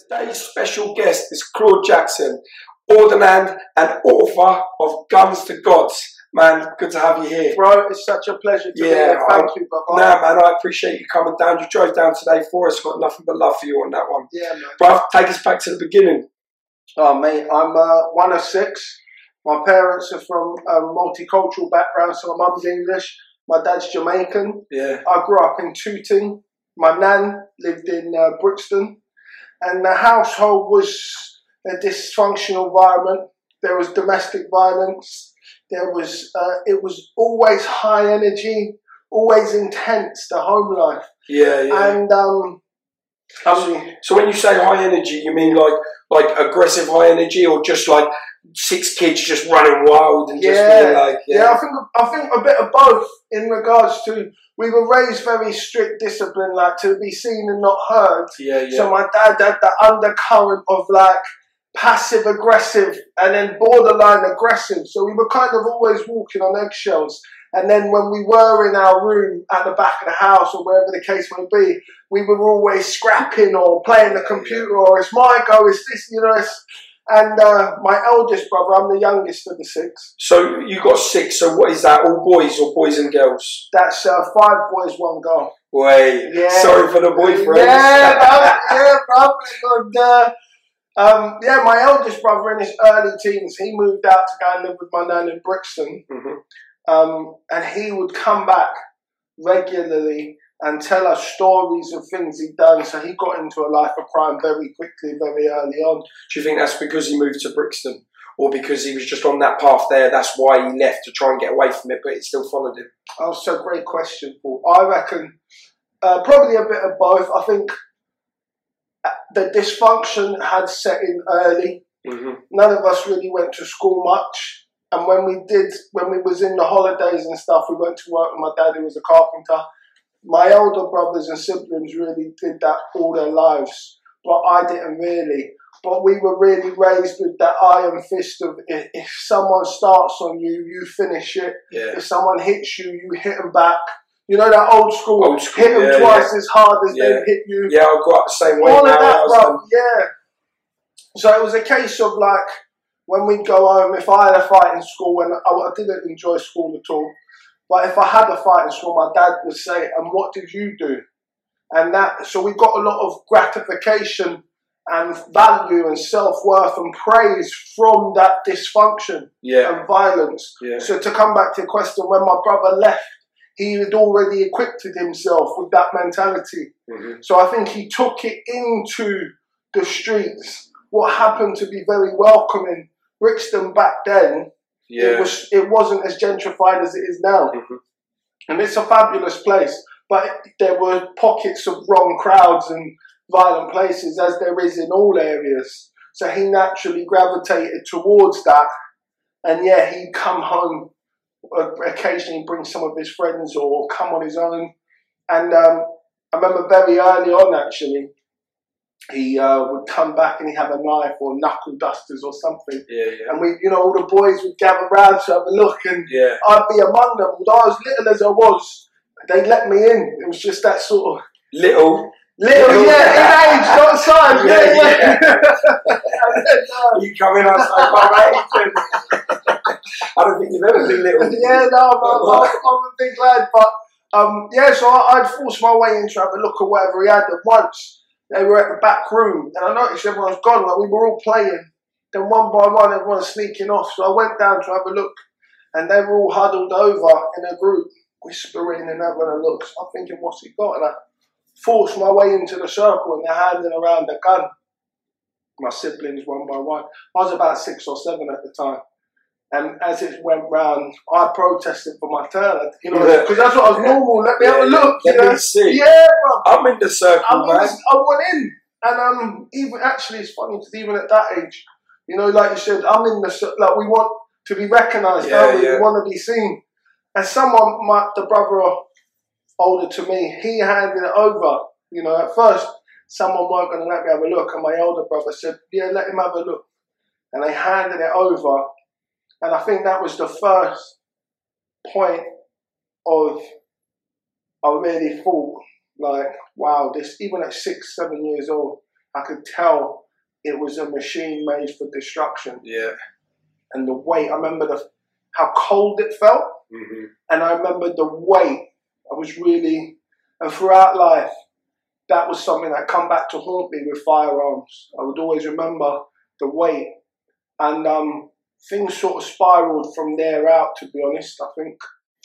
Today's special guest is Claude Jackson, Ordinand and author of Guns to Gods. Man, good to have you here. Bro, it's such a pleasure to be here. Thank you, brother. Nah, man, I appreciate you coming down. You drove down today for us. Got nothing but love for you on that one. Yeah, man. Bro, take us back to the beginning. Oh, mate, I'm one of six. My parents are from a multicultural background, so my mum's English, my dad's Jamaican. Yeah. I grew up in Tooting. My nan lived in Brixton. And the household was a dysfunctional environment. There was domestic violence. There was, it was always high energy, always intense, the home life. Yeah, yeah. And so when you say high energy, you mean like aggressive high energy, or just like six kids just running wild and just being like, yeah, I think a bit of both in regards to we were raised very strict discipline, like to be seen and not heard. Yeah, yeah. So my dad had the undercurrent of like passive aggressive and then borderline aggressive. So we were kind of always walking on eggshells. And then when we were in our room at the back of the house or wherever the case may be, we were always scrapping or playing the computer or it's my go, it's this, you know. And my eldest brother, I'm the youngest of the six. So you got six, so what is that, all boys or boys and girls? That's 5 boys, 1 girl. Wait, yeah. Sorry for the boyfriends. Yeah, my eldest brother in his early teens, he moved out to go and live with my nan in Brixton. And he would come back regularly and tell us stories of things he'd done. So he got into a life of crime very quickly, very early on. Do you think that's because he moved to Brixton? Or because he was just on that path there, that's why he left to try and get away from it, but it still followed him? Oh, so great question, Paul. I reckon probably a bit of both. I think the dysfunction had set in early. None of us really went to school much. And when we was in the holidays and stuff, we went to work with my dad, who was a carpenter. My older brothers and siblings really did that all their lives, but I didn't really. But we were really raised with that iron fist of if someone starts on you, you finish it. Yeah. If someone hits you, you hit them back. You know that old school hit them twice as hard as they hit you. Yeah, I grew up the same way. All of that, bro. Yeah. So it was a case of like, when we'd go home, if I had a fight in school, and I didn't enjoy school at all, but if I had a fight in school, my dad would say, and what did you do? And so we got a lot of gratification and value and self-worth and praise from that dysfunction and violence. Yeah. So to come back to your question, when my brother left, he had already equipped himself with that mentality. So I think he took it into the streets. What happened to be very welcoming. Brixton back then, it wasn't as gentrified as it is now. And it's a fabulous place, but there were pockets of wrong crowds and violent places, as there is in all areas. So he naturally gravitated towards that. And yeah, he'd come home, occasionally bring some of his friends or come on his own. And I remember very early on, actually, he would come back and he'd have a knife or knuckle dusters or something. And we, you know, all the boys would gather round to have a look, and I'd be among them. Although as little as I was, they'd let me in. It was just that sort of little, in age, not size. You come in, I say, I don't think you've ever been little. I'm a big lad, but so I'd force my way in to have a look at whatever he had. And once they were at the back room, and I noticed everyone was gone. Like we were all playing. Then one by one, everyone was sneaking off. So I went down to have a look, and they were all huddled over in a group, whispering and having a look. So I'm thinking, what's he got? And I forced my way into the circle, and they're handing around the gun. My siblings, one by one. I was about 6 or 7 at the time. And as it went round, I protested for my turn, you know, because that's what was normal. Let me have a look. Let me see. Yeah, bro. I'm in the circle, man. I went in, and even actually, it's funny because even at that age, you know, like you said, I'm in the like we want to be recognised, don't we? We want to be seen. And someone, the brother older to me, he handed it over. You know, at first, someone weren't going to let me have a look, and my older brother said, "Yeah, let him have a look," and they handed it over. And I think that was the first point of I really thought, like, wow, this, even at 6, 7 years old, I could tell it was a machine made for destruction. Yeah. And the weight, I remember how cold it felt, and I remember the weight. I was really, and throughout life, that was something that come back to haunt me with firearms. I would always remember the weight, and things sort of spiraled from there out, to be honest, I think.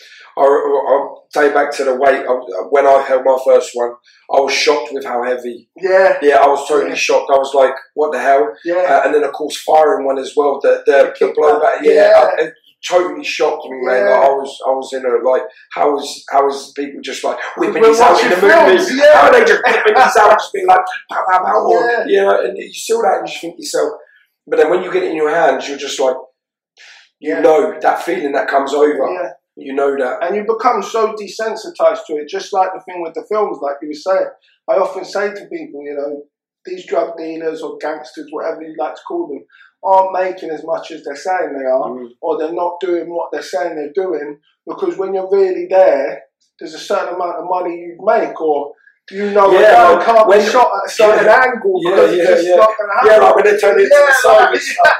I'll take back to the weight. When I held my first one, I was shocked with how heavy. Yeah. Yeah, I was totally shocked. I was like, what the hell? Yeah. And then, of course, firing one as well. The blowback. Yeah. It totally shocked me, man. Like, I was in a, like, how is people just like whipping these out in the movies? Yeah. How are they just whipping these out, just being like, pow, pow, pow, or, and you saw that and you think to yourself, but then when you get it in your hands, you're just like, you know, that feeling that comes over. Yeah. You know that. And you become so desensitized to it, just like the thing with the films, like you were saying. I often say to people, you know, these drug dealers or gangsters, whatever you like to call them, aren't making as much as they're saying they are, or they're not doing what they're saying they're doing, because when you're really there, there's a certain amount of money you make, or you know, a gun can't be shot at a certain angle because it's just not going to happen. Yeah, like when they turn it to the side and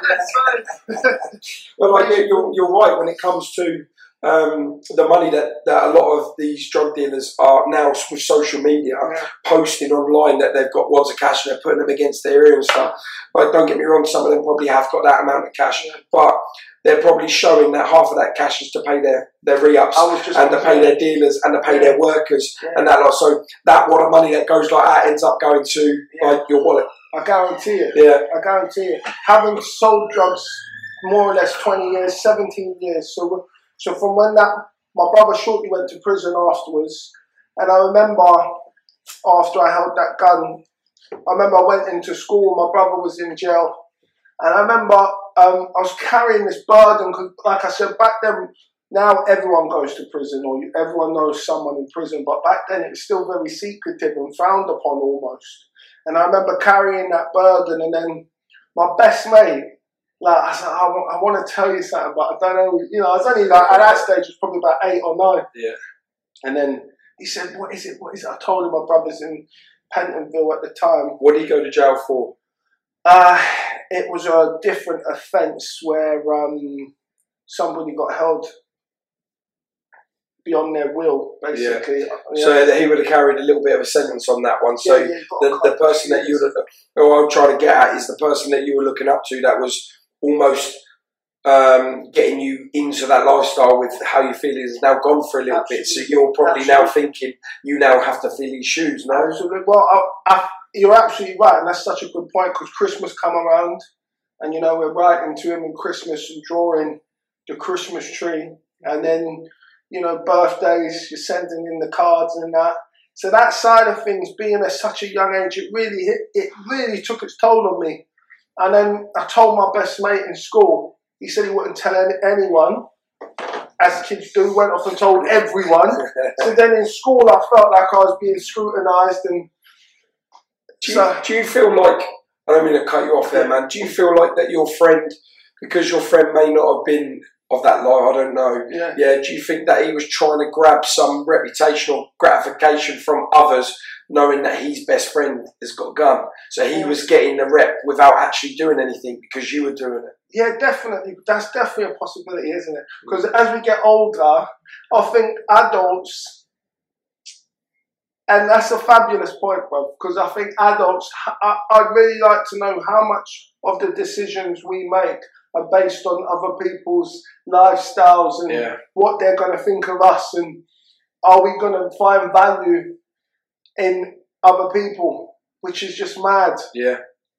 stuff. Well, like, you're right when it comes to the money that a lot of these drug dealers are now with social media posting online that they've got wads of cash and they're putting them against their ear and stuff. But don't get me wrong, some of them probably have got that amount of cash, but they're probably showing that half of that cash is to pay their re-ups and to pay their dealers and to pay their workers and that lot. So that wad of money that goes like that ends up going to like your wallet. I guarantee it. Yeah. I guarantee it. Having sold drugs more or less 20 years, 17 years. So from when my brother shortly went to prison afterwards, and I remember after I held that gun, I remember I went into school, my brother was in jail, and I remember I was carrying this burden, because like I said, back then, now everyone goes to prison, or everyone knows someone in prison, but back then it was still very secretive and frowned upon almost. And I remember carrying that burden, and then my best mate, like, I said, I want to tell you something, but I don't know, you know, I was only like, at that stage, it was probably about 8 or 9. Yeah. And then he said, what is it? I told him my brother's in Pentonville at the time. What did he go to jail for? It was a different offence where somebody got held beyond their will, basically. Yeah. So that he would have carried a little bit of a sentence on that one. So the person that you I'm trying to get at is the person that you were looking up to that was almost getting you into that lifestyle with how you feel is now gone for a little bit. So you're probably now thinking you now have to fill these shoes now. Absolutely. Well, you're absolutely right, and that's such a good point, because Christmas come around, and you know, we're writing to him in Christmas and drawing the Christmas tree, and then, you know, birthdays, you're sending in the cards and that. So that side of things, being at such a young age, it really took its toll on me. And then I told my best mate in school. He said he wouldn't tell anyone, as kids do, went off and told everyone. So then in school, I felt like I was being scrutinised. And do you feel like, I don't mean to cut you off there, man, do you feel like that your friend, because your friend may not have been of that life, I don't know, do you think that he was trying to grab some reputational gratification from others, knowing that his best friend has got a gun? So he was getting the rep without actually doing anything because you were doing it. Yeah, definitely. That's definitely a possibility, isn't it? Because as we get older, I think adults, and that's a fabulous point, bro, because I think adults, I'd really like to know how much of the decisions we make are based on other people's lifestyles and what they're going to think of us, and are we going to find value in other people, which is just mad. Yeah.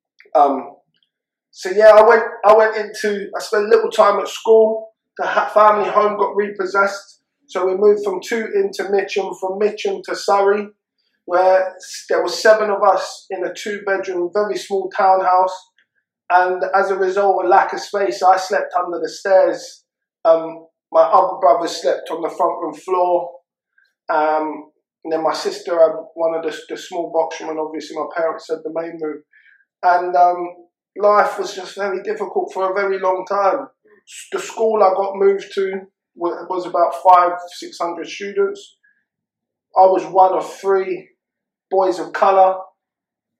So yeah, I spent a little time at school. The family home got repossessed, so we moved from Tooting to Mitcham, from Mitcham to Surrey, where there were 7 of us in a 2-bedroom, very small townhouse. And as a result of lack of space, I slept under the stairs. My other brother slept on the front room floor. And then my sister had one of the small box room, and obviously my parents had the main room. And life was just very difficult for a very long time. The school I got moved to was about 500-600 students. I was one of 3 boys of colour.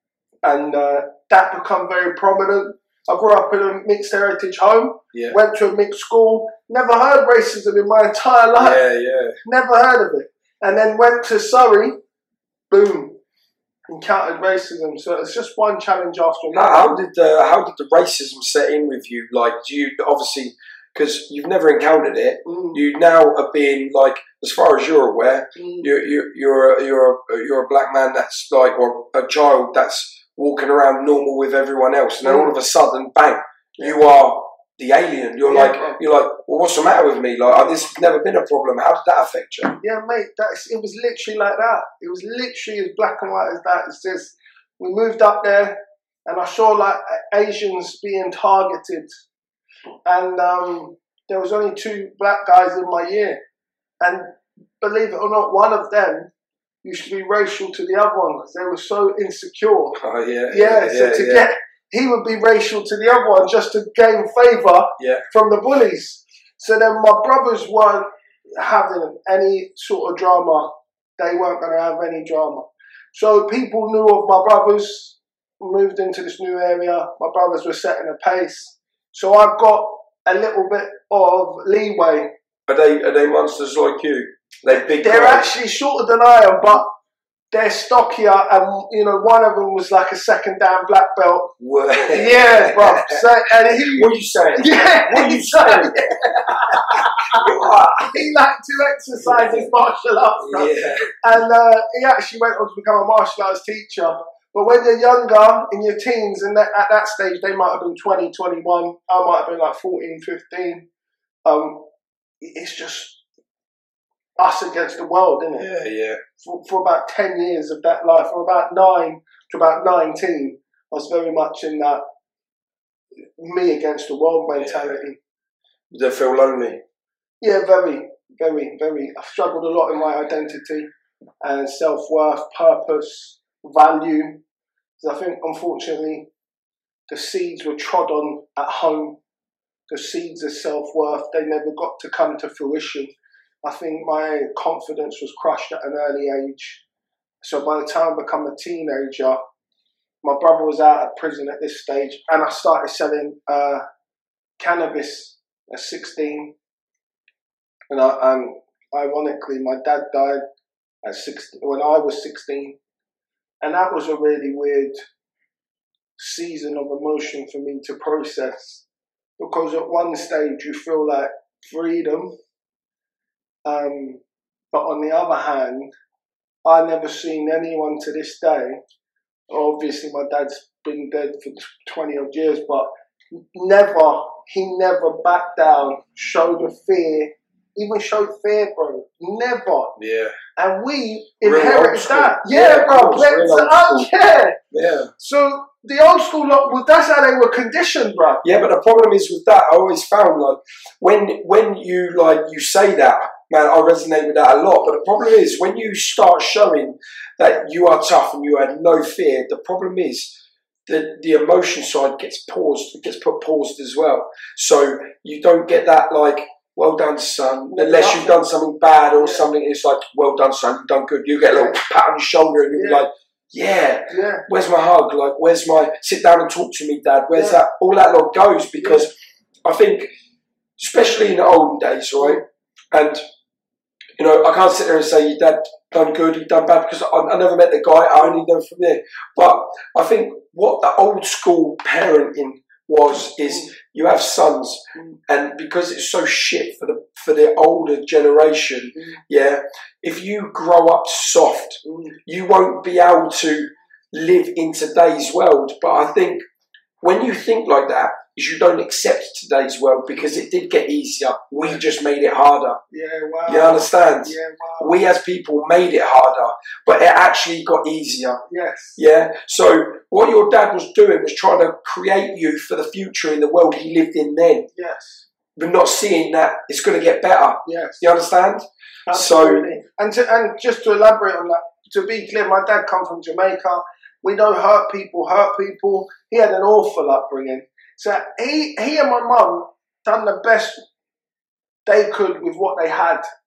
and that become very prominent. I grew up in a mixed heritage home, went to a mixed school, never heard racism in my entire life. Never heard of it. And then went to Surrey, boom, encountered racism. So it's just one challenge after another. How did the racism set in with you? Like, do you obviously, because you've never encountered it, you now are being like, as far as you're aware, you're a black man that's like, or a child that's walking around normal with everyone else, and then all of a sudden, bang, you are the alien. You're like, well, what's the matter with me? Like, this has never been a problem. How did that affect you? Yeah, mate, it was literally like that. It was literally as black and white as that. It's just, we moved up there, and I saw like Asians being targeted, and there was only 2 black guys in my year, and believe it or not, one of them used to be racial to the other one because they were so insecure. So he would be racial to the other one just to gain favour from the bullies. So then my brothers weren't having any sort of drama. They weren't going to have any drama. So people knew of my brothers, moved into this new area. My brothers were setting a pace. So I've got a little bit of leeway. Are they monsters like you? They're actually shorter than I am, but they're stockier, and one of them was like a 2nd dan black belt. Yeah, bro. So, and what are you saying? Yeah, what are you saying? He liked to exercise his martial arts, bro. And he actually went on to become a martial arts teacher. But when you're younger, in your teens, and at that stage, they might have been 20, 21. I might have been like 14, 15. It's just us against the world, isn't it? For about 10 years of that life, from about 9 to about 19, I was very much in that me against the world mentality. Did they feel lonely? Yeah, very, very, very. I've struggled a lot in my identity and self-worth, purpose, value. Because I think, unfortunately, the seeds were trod on at home. The seeds of self-worth, they never got to come to fruition. I think my confidence was crushed at an early age. So by the time I became a teenager, my brother was out of prison at this stage, and I started selling cannabis at 16. And ironically, my dad died at 16 when I was 16, and that was a really weird season of emotion for me to process, because at one stage you feel like freedom. But on the other hand, I never seen anyone to this day. Obviously, my dad's been dead for 20 odd years, but he never backed down, showed a fear, even showed fear, bro. Never. Yeah. And we inherited that. Yeah, bro. So the old school lot, well, that's how they were conditioned, bro. Yeah, but the problem is with that, I always found like when you say that, man, I resonate with that a lot. But the problem is when you start showing that you are tough and you had no fear, the problem is that the emotion side gets paused, put paused as well. So you don't get that like, well done, son, unless you've done something bad or something. It's like, well done, son, you've done good. You get a little pat on your shoulder and you'll be like, where's my hug? Like, where's my sit down and talk to me, dad? Where's that? All that lot goes, because I think, especially in the olden days, right? And I can't sit there and say your dad done good, he done bad, because I never met the guy. I only know from there. But I think what the old school parenting is you have sons, and because it's so shit for the older generation, if you grow up soft, you won't be able to live in today's world. But I think when you think like that, is you don't accept today's world, because it did get easier. We just made it harder. Yeah, wow. You understand? Yeah, wow. We as people made it harder, but it actually got easier. Yes. Yeah. So what your dad was doing was trying to create you for the future in the world he lived in then. Yes. But not seeing that it's going to get better. Yes. You understand? Absolutely. So, and just to elaborate on that, to be clear, my dad come from Jamaica. We know hurt people hurt people. He had an awful upbringing. So he and my mum done the best they could with what they had.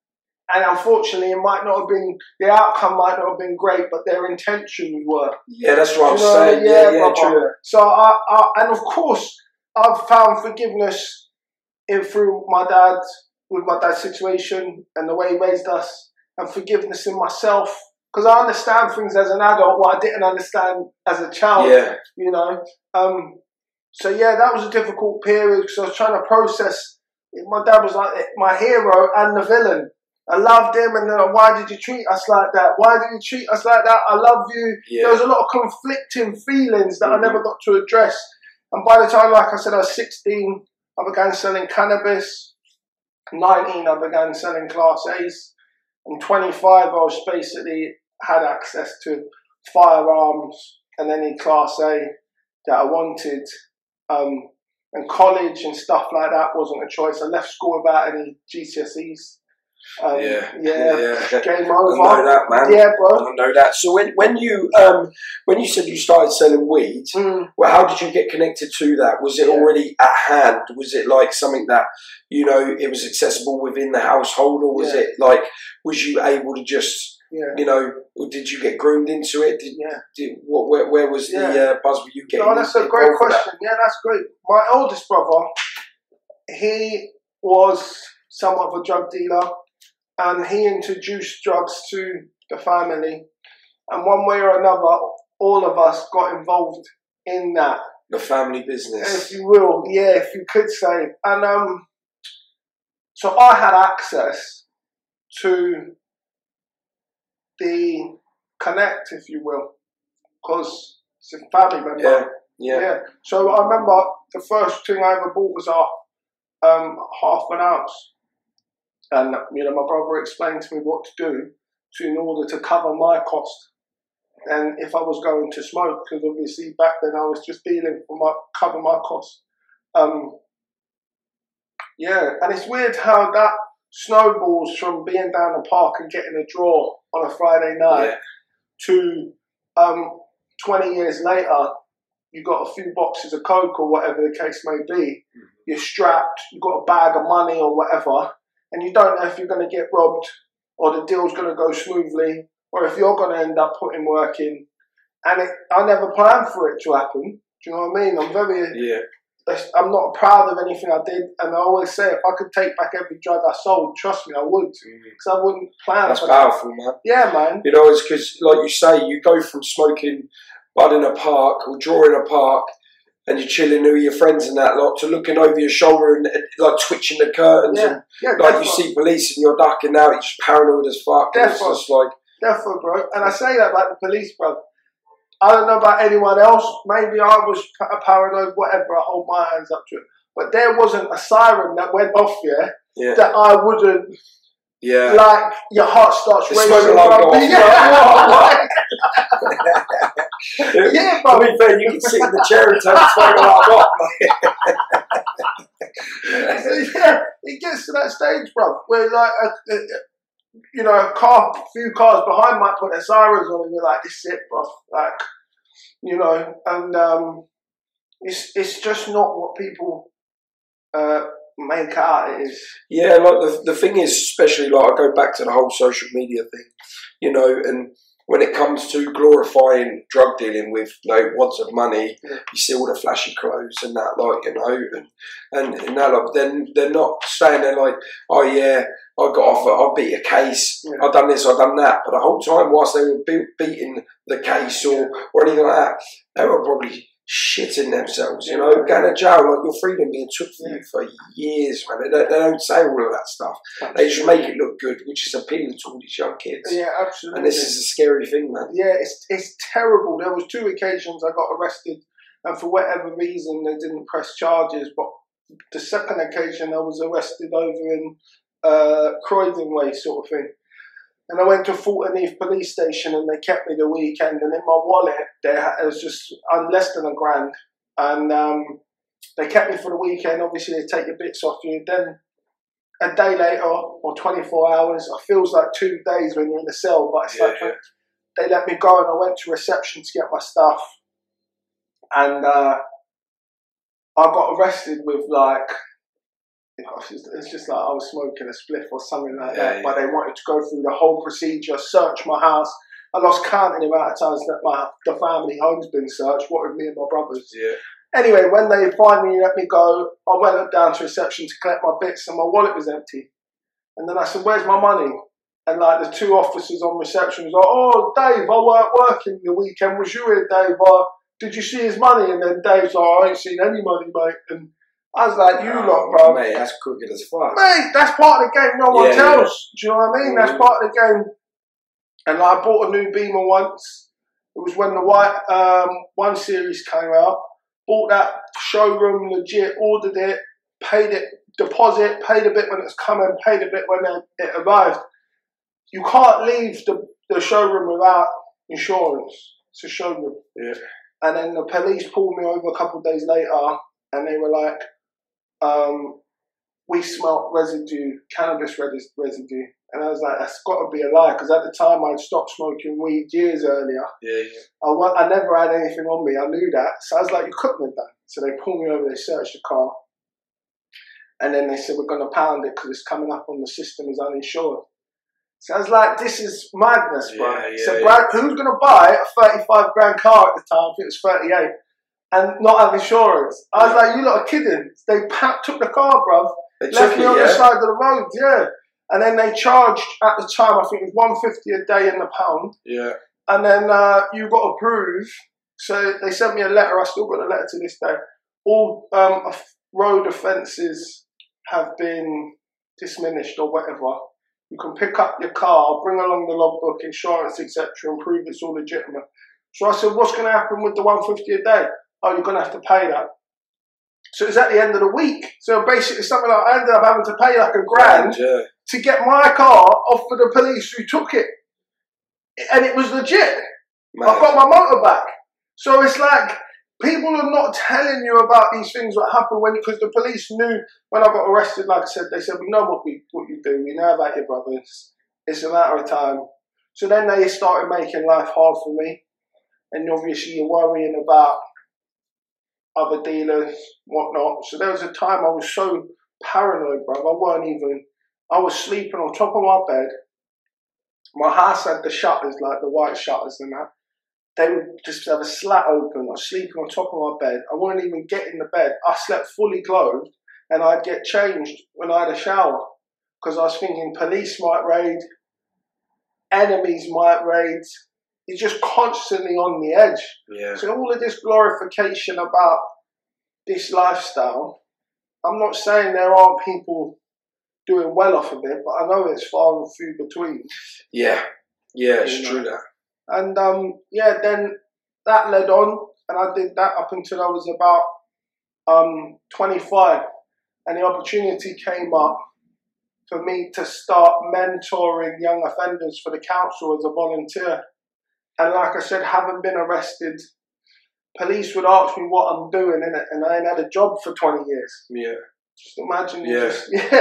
And unfortunately, it might not have been, the outcome might not have been great, but their intentions were. Yeah, that's what I'm saying. Yeah, true. So and of course, I've found forgiveness through my dad, with my dad's situation and the way he raised us, and forgiveness in myself. Because I understand things as an adult what I didn't understand as a child. Yeah. You know. So yeah, that was a difficult period because I was trying to process. My dad was like my hero and the villain. I loved him, and then why did you treat us like that? Why did you treat us like that? I love you. Yeah. There was a lot of conflicting feelings that I never got to address. And by the time, like I said, I was 16, I began selling cannabis. 19, I began selling Class A's. And 25, I was basically had access to firearms and any Class A that I wanted. And college and stuff like that wasn't a choice. I left school without any GCSEs. Yeah. Game over. I know that, man. Yeah, bro. I know that. So when you said you started selling weed, well, how did you get connected to that? Was it already at hand? Was it like something that it was accessible within the household, or was it like was you able to just or did you get groomed into it? Where was the buzz? Were you getting? No, that's a great question. Yeah, that's great. My oldest brother, he was somewhat of a drug dealer. And he introduced drugs to the family. And one way or another, all of us got involved in that. The family business. If you will, yeah, if you could say. And so I had access to the connect, if you will, because it's a family member. Yeah. So I remember the first thing I ever bought was half an ounce. And, my brother explained to me what to do in order to cover my cost. And if I was going to smoke, because obviously back then I was just dealing for cover my cost. And it's weird how that snowballs from being down the park and getting a draw on a Friday night to 20 years later, you got a few boxes of Coke or whatever the case may be. You're strapped, you've got a bag of money or whatever. And you don't know if you're going to get robbed or the deal's going to go smoothly or if you're going to end up putting work in. And I never planned for it to happen. Do you know what I mean? I'm not proud of anything I did. And I always say, if I could take back every drug I sold, trust me, I would. Because I wouldn't plan That's for powerful, that. man. Yeah, man. It's because, like you say, you go from smoking bud in a park or draw in a park and you're chilling with your friends and that lot, to looking over your shoulder and like twitching the curtains. You see police and you're ducking out, you're just paranoid as fuck. Definitely, bro. And I say that about the police, bro. I don't know about anyone else. Maybe I was paranoid, whatever. I hold my hands up to it. But there wasn't a siren that went off, that I wouldn't. Yeah. Like, your heart starts racing. Yeah, but to be fair, you can sit in the chair and take the smoke alarm off. It gets to that stage, bro, where like a few cars behind might put their sirens on, and you're like, "This is it, bro." Like, and it's just not what people make out it is. Yeah, like the thing is, especially like I go back to the whole social media thing, and when it comes to glorifying drug dealing with wads of money, you see all the flashy clothes and that, and that, then they're not saying they're like, oh yeah, I got off, I beat a case, I've done this, I've done that, but the whole time whilst they were beating the case or anything like that, they were probably shitting themselves, going to jail, like your freedom being took from you for years, man. They don't say all of that stuff. Absolutely. They just make it look good, which is appealing to all these young kids. Yeah, absolutely. And this is a scary thing, man. Yeah, it's terrible. There was 2 occasions I got arrested, and for whatever reason they didn't press charges. But the second occasion I was arrested over in Croydon way, sort of thing. And I went to Fulton Heath police station and they kept me the weekend, and in my wallet there was just less than £1,000, and they kept me for the weekend. Obviously they take your bits off you. Then a day later, or 24 hours, it feels like 2 days when you're in the cell, but it's they let me go, and I went to reception to get my stuff, and I got arrested with like it's just like I was smoking a spliff or something like that. But they wanted to go through the whole procedure, search my house. I lost count in the amount of times that the family home's been searched. What with me and my brothers? Yeah. Anyway, when they finally let me go, I went down to reception to collect my bits, and my wallet was empty. And then I said, "Where's my money?" And like the two officers on reception was like, "Oh, Dave, I weren't working the weekend. Was you here, Dave? Did you see his money?" And then Dave's like, "I ain't seen any money, mate." And I was like, "You lot, bro." Mate, that's crooked as fuck. Mate, that's part of the game no one tells. Do you know what I mean? That's part of the game. And I bought a new Beamer once. It was when the white 1 Series came out. Bought that showroom legit, ordered it, paid it, deposit, paid a bit when it's coming, paid a bit when it arrived. You can't leave the showroom without insurance. It's a showroom. Yeah. And then the police pulled me over a couple of days later, and they were like, "We smelt residue, cannabis residue." And I was like, "That's got to be a lie," because at the time I'd stopped smoking weed years earlier. Yeah. I never had anything on me. I knew that. So I was like, "You couldn't have done." So they pulled me over, they searched the car. And then they said, "We're going to pound it because it's coming up on the system as uninsured." So I was like, "This is madness, bro." So Brad, who's going to buy a 35 grand car at the time? I think it was 38. And not have insurance. I was like, "You lot are kidding." They took the car, bruv. Left me on the side of the road, And then they charged, at the time, I think it was $150 a day in the pound. Yeah. And then you got to prove. So they sent me a letter. I still got a letter to this day. All road offences have been diminished or whatever. You can pick up your car, bring along the logbook, insurance, etc., and prove it's all legitimate. So I said, "What's going to happen with the $150 a day?" "Oh, you're going to have to pay that." So it was at the end of the week. So basically, something like I ended up having to pay like $1,000 to get my car off for the police who took it. And it was legit. Man. I got my motor back. So it's like, people are not telling you about these things that happen because the police knew when I got arrested, like I said, they said, "We know what you do. We know about your brothers. It's a matter of time." So then they started making life hard for me. And obviously you're worrying about other dealers, whatnot. So there was a time I was so paranoid, bruv. I was sleeping on top of my bed. My house had the shutters, like the white shutters and that. They would just have a slat open. I was sleeping on top of my bed. I wouldn't even get in the bed. I slept fully clothed, and I'd get changed when I had a shower. Because I was thinking police might raid, enemies might raid. You're just constantly on the edge. Yeah. So all of this glorification about this lifestyle, I'm not saying there aren't people doing well off of it, but I know it's far and few between. Yeah, it's true that. And then that led on, and I did that up until I was about 25, and the opportunity came up for me to start mentoring young offenders for the council as a volunteer. And like I said, having been arrested, police would ask me what I'm doing in it, and I ain't had a job for 20 years. Yeah. Just imagine. Yeah.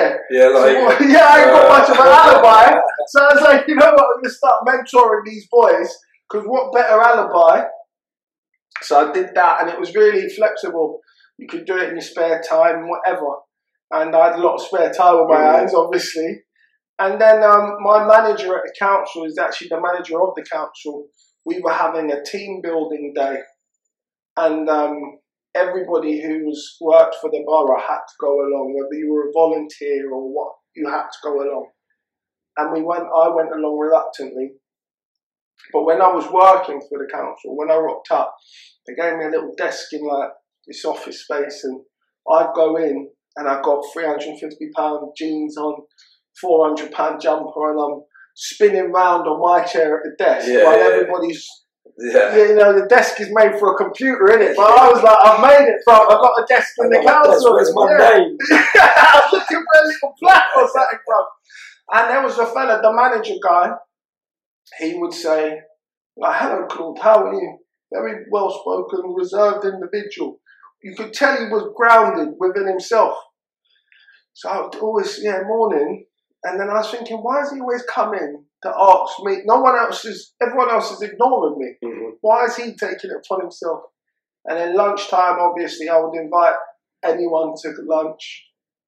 I ain't got much of an alibi. So I was like, you know what, I'm going to start mentoring these boys, because what better alibi? So I did that, and it was really flexible. You could do it in your spare time, whatever. And I had a lot of spare time with my hands, obviously. And then my manager at the council is actually the manager of the council. We were having a team building day, and everybody who's worked for the borough had to go along, whether you were a volunteer or what, you had to go along. And I went along reluctantly. But when I was working for the council, when I rocked up, they gave me a little desk in like this office space, and I'd go in and I got £350 jeans on, £400 jumper, and I'm spinning round on my chair at the desk while everybody's, you know, the desk is made for a computer, innit? But I was like, I've made it, bro. I've got a desk in the council. Where's my name? I was looking for a little plaque or something, bro. And there was a fella, the manager guy, he would say, like, "Hello, Claude, how are you?" Very well-spoken, reserved individual. You could tell he was grounded within himself. So I would always, morning. And then I was thinking, why does he always come in to ask me? Everyone else is ignoring me. Mm-hmm. Why is he taking it upon himself? And then lunchtime, obviously, I would invite anyone to lunch.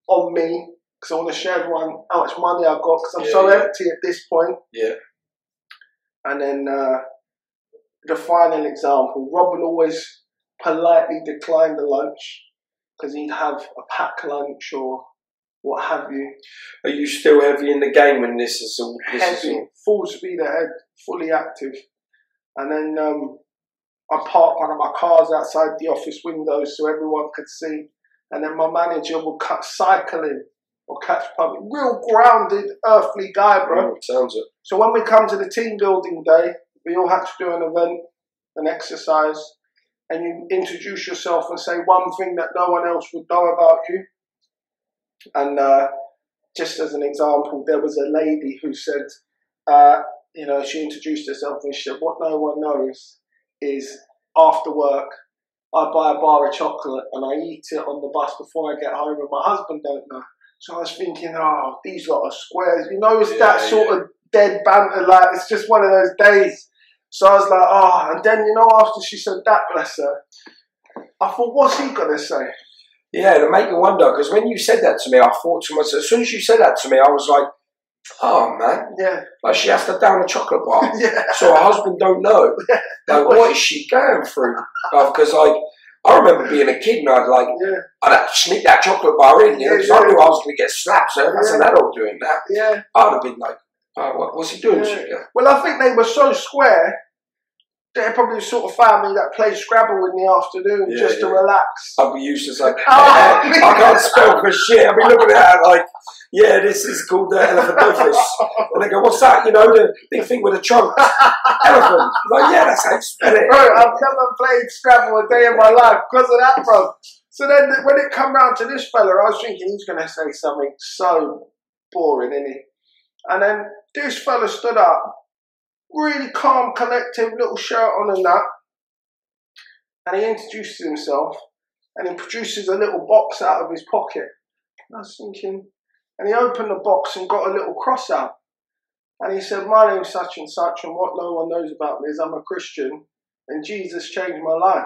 on me because I want to show everyone how much money I've got because I'm so empty at this point. Yeah. And then the final example, Rob will always politely decline the lunch because he'd have a packed lunch or what have you. Are you still heavy in the game when this is all? Heavy, full speed ahead, fully active. And then I parked one of my cars outside the office windows so everyone could see. And then my manager would cycle in or catch public. Real grounded, earthly guy, bro. Sounds it. So when we come to the team building day, we all had to do an event, an exercise, and you introduce yourself and say one thing that no one else would know about you. And just as an example, there was a lady who said, you know, she introduced herself and she said, what no one knows is after work, I buy a bar of chocolate and I eat it on the bus before I get home and my husband don't know. So I was thinking, oh, these lot are squares. You know, it's that sort of dead banter, like it's just one of those days. So I was like, oh, and then, you know, after she said that, bless her, I thought, what's he going to say? Yeah, to make you wonder, because when you said that to me, I thought to myself, as soon as you said that to me, I was like, oh, man. Yeah. Like, she has to down a chocolate bar. Yeah. So her husband don't know. Yeah. Like, what is she going through? Because, like, I remember being a kid and I'd have to sneak that chocolate bar in, you know, because I knew I was going to get slapped. So if that's an adult doing that, I'd have been like, oh, what's he doing? Yeah. Well, I think they were so square. They're probably the sort of family that plays Scrabble in the afternoon just to relax. I'd be used to like, I can't spell for shit. I'd be looking at it like, yeah, this is called Elephantophis. And they go, what's that? You know, the big thing with the trunk. Elephant. I'm like, yeah, that's how you spell it. Bro, I've never played Scrabble a day in my life because of that, bro. So then when it come round to this fella, I was thinking he's going to say something so boring, isn't he? And then this fella stood up, really calm, collective, little shirt on and that. And he introduces himself and he produces a little box out of his pocket. And I was thinking, and he opened the box and got a little cross out. And he said, my name's such and such, and what no one knows about me is I'm a Christian and Jesus changed my life.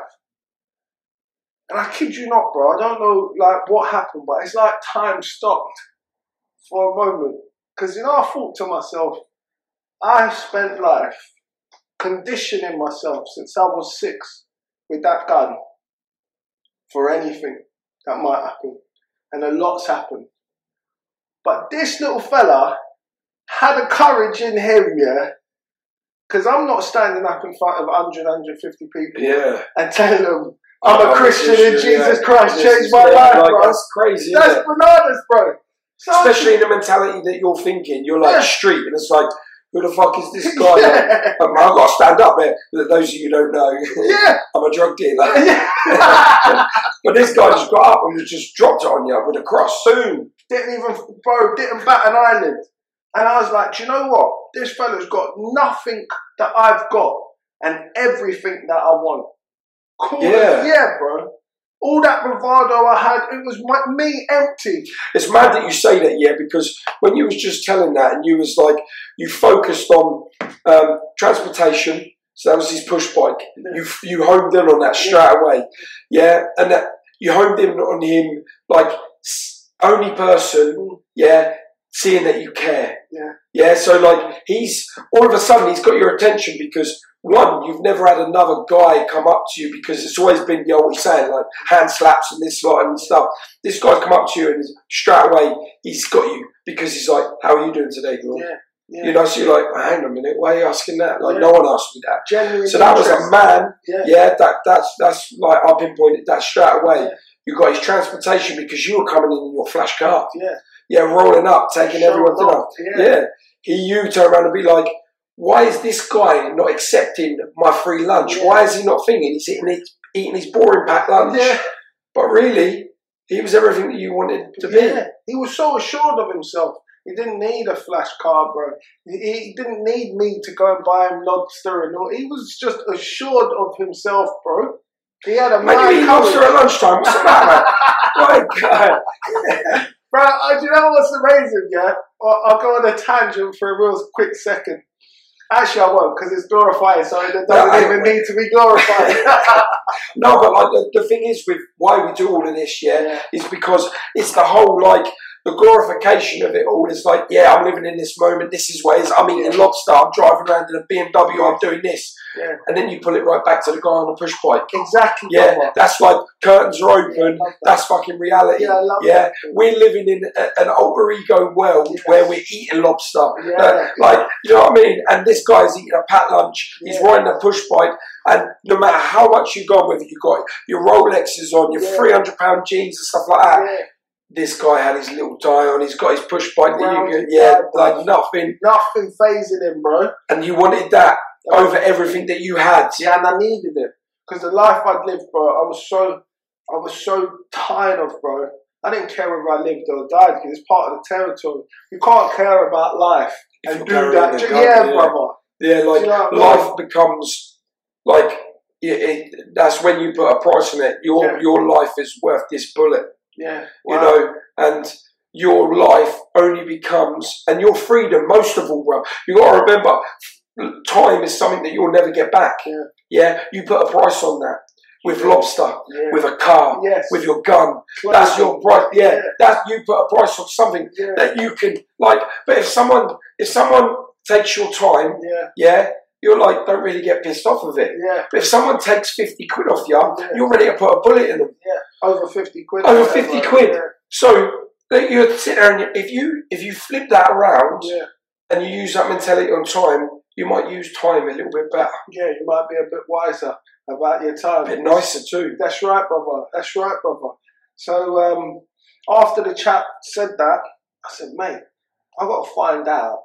And I kid you not, bro, I don't know like what happened, but it's like time stopped for a moment. Because, you know, I thought to myself, I spent life conditioning myself since I was 6 with that gun for anything that might happen. And a lot's happened. But this little fella had a courage in him, yeah? Because I'm not standing up in front of 100, 150 people and telling them, I'm a Christian and Jesus Christ changed my life, like, bro. That's crazy, That's bananas, bro. Especially in the mentality that you're thinking. You're like street, and it's like, who the fuck is this guy? I've got to stand up there. Those of you who don't know, I'm a drug dealer. But this guy just got up and just dropped it on you with a cross. Boom. Didn't bat an eyelid. And I was like, do you know what? This fella's got nothing that I've got and everything that I want. Cool. Yeah, bro. All that bravado I had, it was me empty. It's mad that you say that, because when you was just telling that and you was like, you focused on transportation, so that was his push bike. You homed in on that straight away. And that you homed in on him like only person, seeing that you care. So like he's, all of a sudden he's got your attention because one, you've never had another guy come up to you because it's always been the old saying, like hand slaps and this lot and stuff. This guy's come up to you and straight away he's got you because he's like, how are you doing today, girl? You know, so you're like, oh, hang on a minute, why are you asking that? Like no one asked me that. Genuine so that was a man, that's like I pinpointed that straight away. You got his transportation because you were coming in your flash car. Rolling up, taking everyone to He you turn around and be like, why is this guy not accepting my free lunch? Why is he not thinking he's eating his boring packed lunch? But really, he was everything that you wanted to be. He was so assured of himself. He didn't need a flash car, bro. He didn't need me to go and buy him lobster and all. He was just assured of himself, bro. He had a man. You eat lobster at lunchtime. What's the matter? My God. Bro, do you know what's amazing, I'll go on a tangent for a real quick second. Actually, I won't, because it's glorified, so it doesn't even need to be glorified. No, but like the thing is with why we do all of this, is because it's the whole like the glorification of it all. Is like, yeah, I'm living in this moment. This is what it is. I'm eating lobster. I'm driving around in a BMW. I'm doing this, and then you pull it right back to the guy on the push bike. Exactly. Yeah, that's like curtains are open. That's fucking reality. Yeah, I love that. We're living in an alter ego world where we're eating lobster. Yeah. Like, you know what I mean? And this guy's eating a packed lunch. He's riding a push bike. And no matter how much you go, whether you got your Rolexes on, your £300 jeans and stuff like that, this guy had his little tie on. He's got his push bike. Like nothing phasing him, bro. And you wanted that over everything that you had. Yeah, and I needed it because the life I'd lived, bro. I was so tired of, bro. I didn't care whether I lived or died because it's part of the territory. You can't care about life and do that. Brother. Yeah, like you know life becomes like that's when you put a price on it. Your life is worth this bullet. Yeah, you know, and your life only becomes, and your freedom, most of all, bro. You got to remember, time is something that you'll never get back. Yeah, you put a price on that with lobster, with a car, with your gun. That's your price. Yeah, that you put a price on something that you can like. But if someone takes your time, you're like, don't really get pissed off of it. Yeah. But if someone takes 50 quid off you, you're ready to put a bullet in them. Yeah. Over 50 quid. Over 50 quid. Yeah. So you'd sit there and if you flip that around and you use that mentality on time, you might use time a little bit better. Yeah, you might be a bit wiser about your time. A bit nicer too. That's right, brother. That's right, brother. So after the chap said that, I said, mate, I've got to find out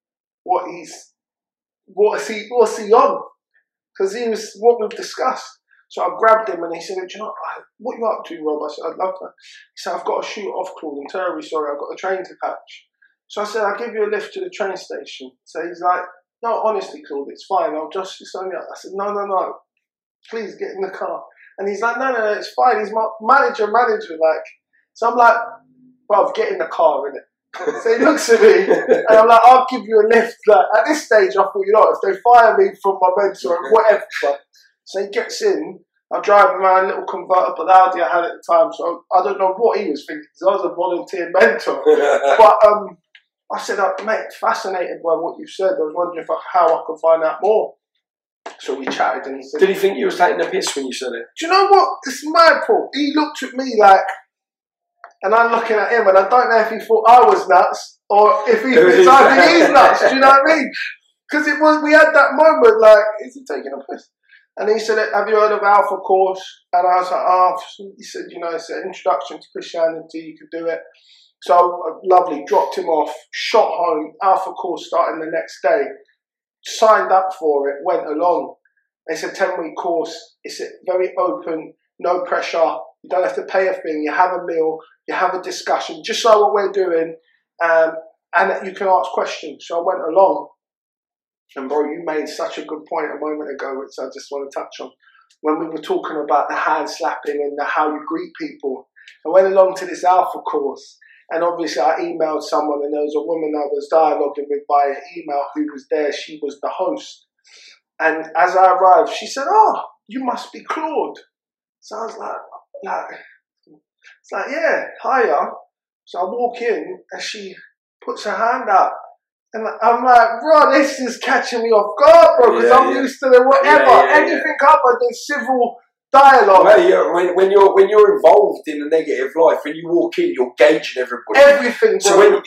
what's he on? Because he was what we've discussed. So I grabbed him and he said, do you know what you up to, Rob? I said, I'd love to. He said, I've got to shoot off, Claude. I'm terribly sorry. I've got a train to catch. So I said, I'll give you a lift to the train station. So he's like, no, honestly, Claude, it's fine. It's only. I said, no. Please get in the car. And he's like, no, it's fine. He's my manager. Like, so I'm like, bruv, get in the car, innit? So he looks at me and I'm like, I'll give you a lift. Like, at this stage, I thought, you know, if they fire me from my mentor or whatever. So he gets in. I drive around a little convertible Audi I had at the time. So I don't know what he was thinking because I was a volunteer mentor. But I said, mate, fascinated by what you said. I was wondering how I could find out more. So we chatted and he said... Did he think you was taking a piss when you said it? Do you know what? It's mad, Paul. He looked at me like... And I'm looking at him and I don't know if he thought I was nuts or if he thinks I think he's nuts. Do you know what I mean? Because we had that moment like, is he taking a piss? And he said, have you heard of Alpha Course? And I was like, he said, you know, it's an introduction to Christianity, you could do it. So lovely, dropped him off, shot home, Alpha Course starting the next day, signed up for it, went along. It's a 10-week course, it's very open, no pressure, you don't have to pay a thing, you have a meal, you have a discussion, just like what we're doing, and you can ask questions. So I went along, and bro, you made such a good point a moment ago, which I just want to touch on. When we were talking about the hand slapping and how you greet people, I went along to this Alpha Course, and obviously I emailed someone, and there was a woman I was dialoguing with via email who was there. She was the host, and as I arrived, she said, "Oh, you must be Claude." So I was like, it's like, yeah, hiya. So I walk in and she puts her hand up. And I'm like, bro, this is catching me off guard, bro, because I'm used to the whatever. Anything other than civil dialogue. Well, when you're involved in a negative life, when you walk in, you're gauging everybody. Everything, bro. So when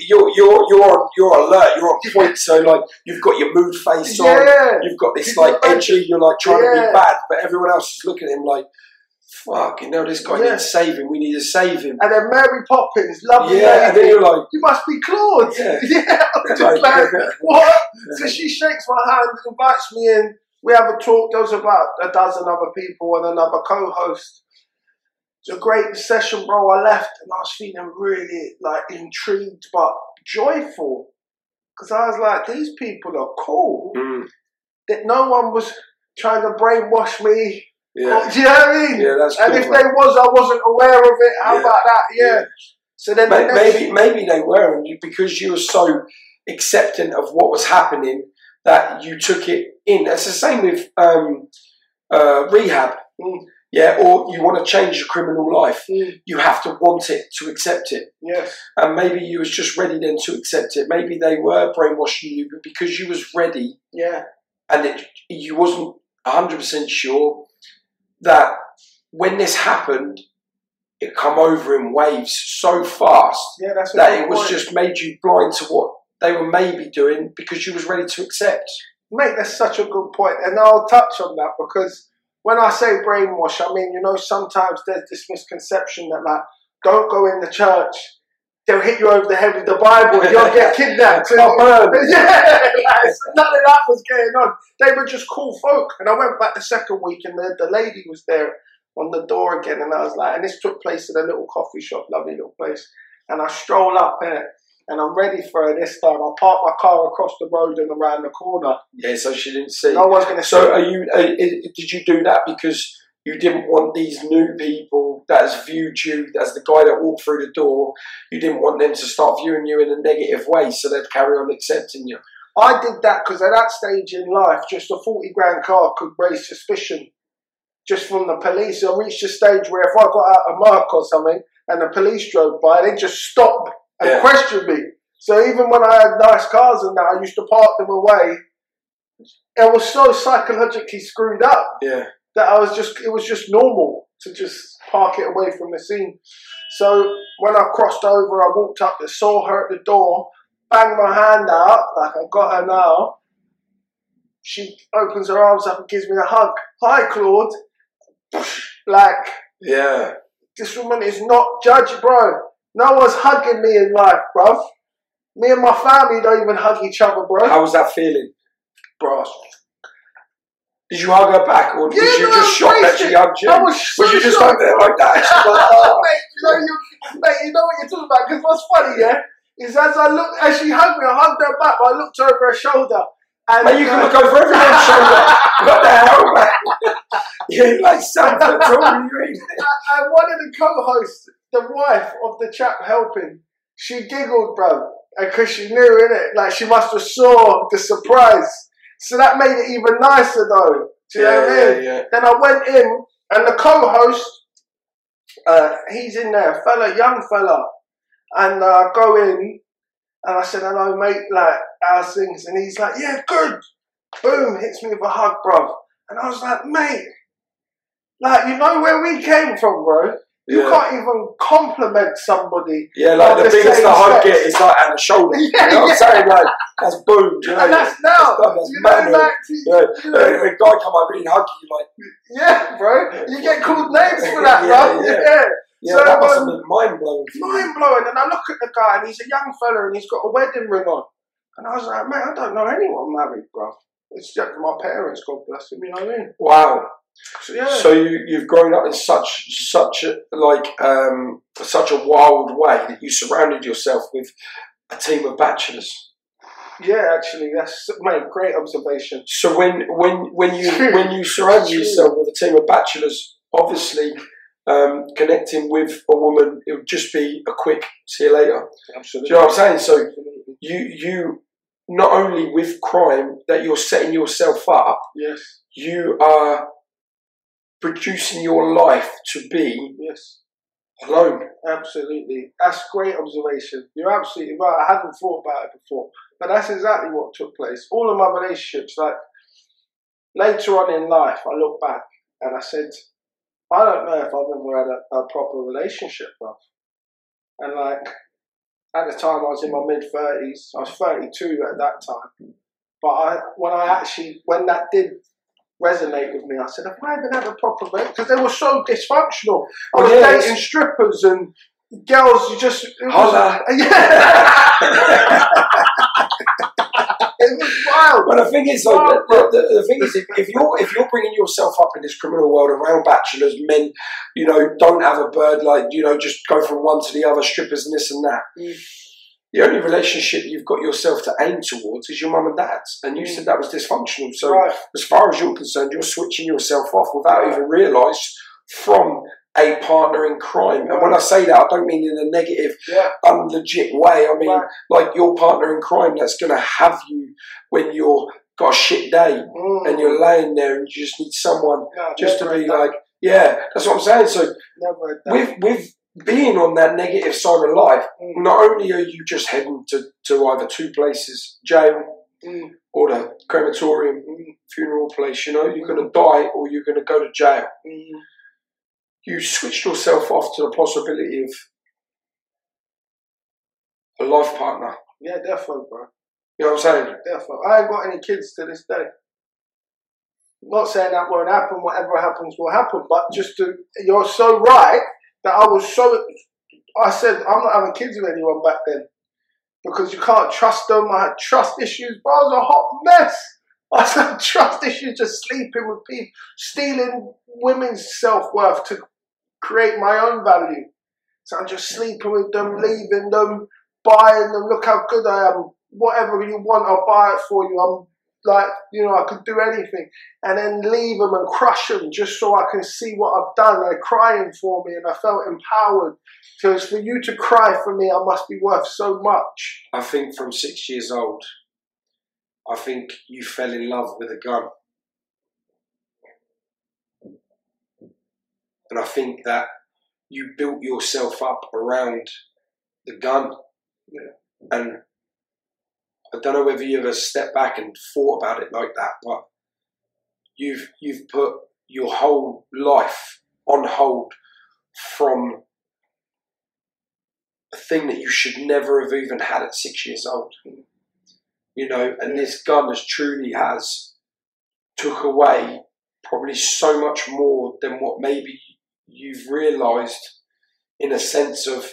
you're alert, you're on point. So like you've got your mood face on, you've got this like edgy, you're like trying to be bad, but everyone else is looking at him like, fuck, you know, this guy needs saving. We need to save him. And then Mary Poppins, lovely lady. And then you're like, you must be Claude. I'm just like, what? So she shakes my hand, invites me in. We have a talk. There was about a dozen other people and another co-host. It's a great session, bro. I left and I was feeling really like intrigued but joyful because I was like, these people are cool. That no one was trying to brainwash me. Yeah. Do you know what I mean? Yeah, that's cool. And if they was, I wasn't aware of it. How about that? Yeah. So then maybe they were, and because you were so accepting of what was happening, that you took it in. It's the same with rehab. Yeah, or you want to change your criminal life. You have to want it to accept it. Yes. And maybe you was just ready then to accept it. Maybe they were brainwashing you, but because you was ready, and you wasn't 100% sure that when this happened, it come over in waves so fast that it was just made you blind to what they were maybe doing because you was ready to accept. Mate, that's such a good point, and I'll touch on that because when I say brainwash, I mean, you know, sometimes there's this misconception that, like, don't go in the church, they'll hit you over the head with the Bible and you'll get kidnapped. None of that was going on. They were just cool folk. And I went back the second week and the lady was there on the door again, and I was like, and this took place in a little coffee shop, lovely little place. And I stroll up there. And I'm ready for her this time. I park my car across the road and around the corner. Yeah, so she didn't see. No one's going to see. So did you do that because you didn't want these new people that has viewed you as the guy that walked through the door, you didn't want them to start viewing you in a negative way so they'd carry on accepting you? I did that because at that stage in life, just a 40 grand car could raise suspicion just from the police. I reached a stage where if I got out a mark or something and the police drove by, they'd just stop and question me. So even when I had nice cars and that, I used to park them away. It was so psychologically screwed up that it was just normal to just park it away from the scene. So when I crossed over, I walked up, saw her at the door, banged my hand out, like I got her now. She opens her arms up and gives me a hug. Hi, Claude. Like, this woman is not judged, bro. No one's hugging me in life, bruv. Me and my family don't even hug each other, bro. How was that feeling? Bro. Did you hug her back, or was you just shocked that she hugged you? I was so you just shocked. like there like that? Mate, you know what you're talking about? Because what's funny, is as she hugged me, I hugged her back, but I looked over her shoulder. And mate, you can look over everyone's shoulder. What the hell, man? You're like something. And one of the co-hosts, the wife of the chap helping, she giggled, bro, because she knew, innit? Like, she must have saw the surprise. So that made it even nicer, though. Do you know what I mean? Yeah. Then I went in, and the co-host, he's in there, young fella. And I go in, and I said, hello, mate, like, how's things? And he's like, yeah, good. Boom, hits me with a hug, bro. And I was like, mate, like, you know where we came from, bro? You can't even compliment somebody. Yeah, like the biggest the hug get is like on the shoulder. You know what I'm saying? Like, that's boom. You know, and that's now. That's manual. A guy come over and hug you, like. Yeah, bro. You get called names for that, bro. Yeah, so, that must have been mind-blowing. Mind-blowing. And I look at the guy and he's a young fella and he's got a wedding ring on. And I was like, mate, I don't know anyone married, bro. It's just my parents, God bless them, you know what I mean? Wow. So, so you've grown up in such a wild way that you surrounded yourself with a team of bachelors. Yeah, actually, that's, mate, great observation. So when you surround yourself with a team of bachelors, obviously connecting with a woman, it would just be a quick see you later. Absolutely. Do you know what I'm saying? So you not only with crime that you're setting yourself up, yes, you are producing your life to be alone. Absolutely. That's great observation. You're absolutely right. I hadn't thought about it before. But that's exactly what took place. All of my relationships, like later on in life, I look back and I said, I don't know if I've ever had a proper relationship, bro. And like, at the time I was in my mid-30s. I was 32 at that time. But when that did resonate with me, I said, have I even had a proper relationship? Because they were so dysfunctional. I was dating strippers and girls, holla. It was wild. But the thing is, like, the thing is, if you're bringing yourself up in this criminal world around bachelors, men, you know, don't have a bird, like, you know, just go from one to the other, strippers and this and that. The only relationship you've got yourself to aim towards is your mum and dad's, and you said that was dysfunctional. So, as far as you're concerned, you're switching yourself off without even realised from a partner in crime. And when I say that, I don't mean in a negative, unlegit way. I mean like your partner in crime that's going to have you when you're got a shit day and you're laying there and you just need someone just to be like, yeah, that's what I'm saying. So with being on that negative side of life, not only are you just heading to either two places, jail or the crematorium, funeral place, you know, you're going to die or you're going to go to jail. You switched yourself off to the possibility of a life partner. Yeah, definitely, bro. You know what I'm saying? Definitely. I ain't got any kids to this day. I'm not saying that won't happen. Whatever happens will happen. But you're so right that I said I'm not having kids with anyone back then because you can't trust them. I had trust issues, bro. I was a hot mess. I had trust issues, just sleeping with people, stealing women's self-worth to create my own value. So I'm just sleeping with them, leaving them, buying them. Look how good I am. Whatever you want, I'll buy it for you. I'm like, you know, I could do anything. And then leave them and crush them just so I can see what I've done. They're crying for me and I felt empowered. Because for you to cry for me, I must be worth so much. I think from 6 years old, I think you fell in love with a gun. And I think that you built yourself up around the gun. Yeah. And I don't know whether you ever stepped back and thought about it like that, but you've put your whole life on hold from a thing that you should never have even had at 6 years old. You know, and this gun has took away probably so much more than what maybe you've realised, in a sense of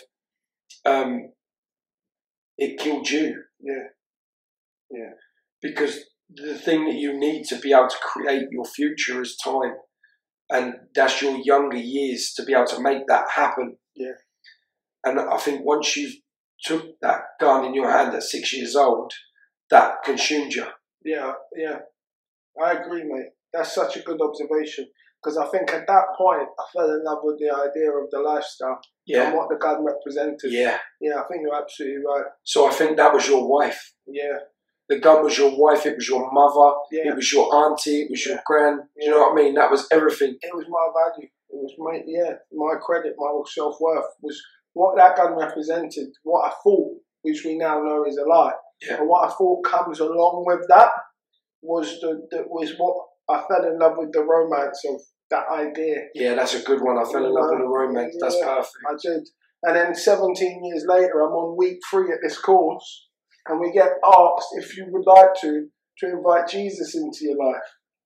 it killed you. Yeah. Yeah. Because the thing that you need to be able to create your future is time. And that's your younger years to be able to make that happen. Yeah. And I think once you've took that gun in your hand at 6 years old, that consumed you. Yeah, yeah. I agree, mate. That's such a good observation. Because I think at that point, I fell in love with the idea of the lifestyle and what the gun represented. Yeah. Yeah, I think you're absolutely right. So I think that was your wife. Yeah. The gun was your wife, it was your mother, yeah. It was your auntie, it was your gran. You know what I mean? That was everything. It was my value. It was my credit, my self-worth was what that gun represented, what I thought, which we now know is a lie. Yeah. And what I thought comes along with that was what I fell in love with, the romance of that idea. Yeah, that's a good one. I fell in love with the romance. Yeah, that's perfect. I did. And then 17 years later, I'm on week 3 at this course, and we get asked if you would like to invite Jesus into your life.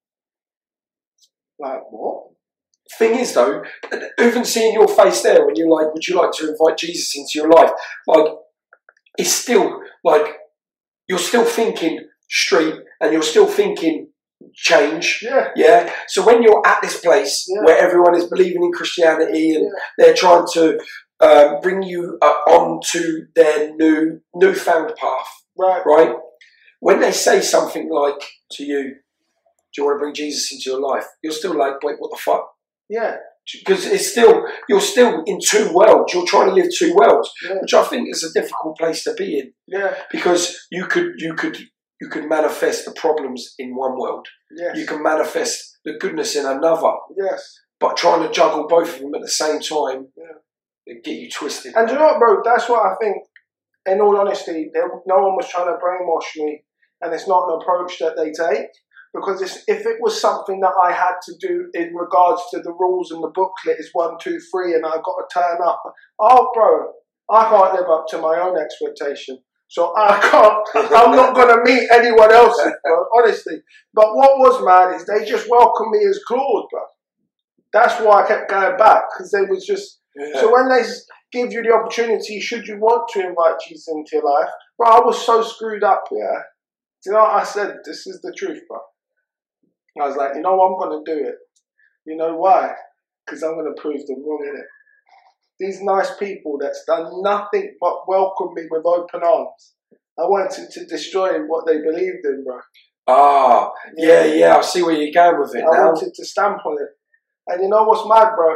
Like, what? Thing is, though, even seeing your face there when you're like, would you like to invite Jesus into your life? Like, it's still, like, you're still thinking street and you're still thinking change. Yeah. So when you're at this place where everyone is believing in Christianity and they're trying to bring you onto their newfound path, right? When they say something like to you, do you want to bring Jesus into your life? You're still like, wait, what the fuck? Yeah. Because you're still in two worlds. You're trying to live two worlds, which I think is a difficult place to be in. Yeah. Because you could manifest the problems in one world. Yes. You can manifest the goodness in another. Yes. But trying to juggle both of them at the same time, it get you twisted. And you know what, bro? That's what I think. In all honesty, no one was trying to brainwash me, and it's not an approach that they take. Because if it was something that I had to do in regards to the rules and the booklet is 1, 2, 3, and I've got to turn up, bro, I can't live up to my own expectation. So I'm not going to meet anyone else's, bro, honestly. But what was mad is they just welcomed me as Claude, bro. That's why I kept going back, because they was just... Yeah. So when they give you the opportunity, should you want to invite Jesus into your life, bro, I was so screwed up, yeah. You know what I said? This is the truth, bro. I was like, you know what, I'm going to do it. You know why? Because I'm going to prove them wrong, innit? These nice people that's done nothing but welcome me with open arms. I wanted to destroy what they believed in, bro. Yeah, I see where you're going with it now. I wanted to stamp on it. And you know what's mad, bro?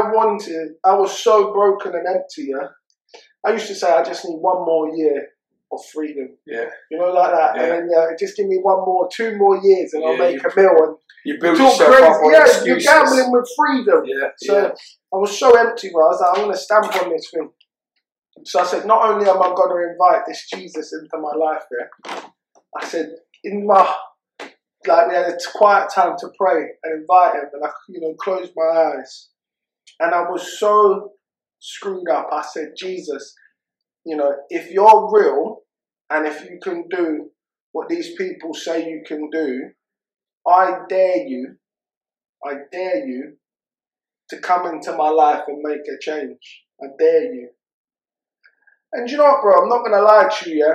I was so broken and empty, yeah? I used to say I just need one more year of freedom. Yeah. You know, like that. Yeah. And then just give me 2 more years and I'll make a meal. And you build yourself up on excuses. You're gambling with freedom. Yeah. So I was so empty, bro. I was like, I'm going to stamp on this thing. So I said, not only am I going to invite this Jesus into my life, I said, in my, like, we had a quiet time to pray and invite him, and I, closed my eyes. And I was so screwed up. I said, Jesus, if you're real and if you can do what these people say you can do, I dare you to come into my life and make a change. I dare you. And you know what, bro? I'm not going to lie to you,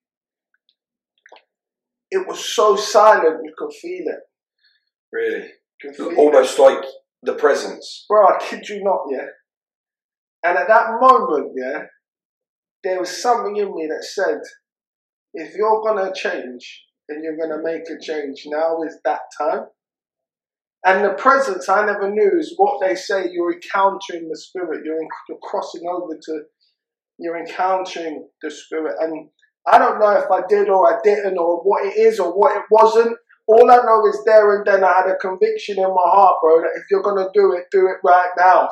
It was so silent, you could feel it. Really? Almost like the presence. Bro, I kid you not, And at that moment, there was something in me that said, if you're going to change and you're going to make a change, now is that time. And the presence, I never knew, is what they say, you're encountering the Spirit. You're crossing over to, you're encountering the Spirit. And I don't know if I did or I didn't, or what it is or what it wasn't. All I know is there and then I had a conviction in my heart, bro, that if you're going to do it right now.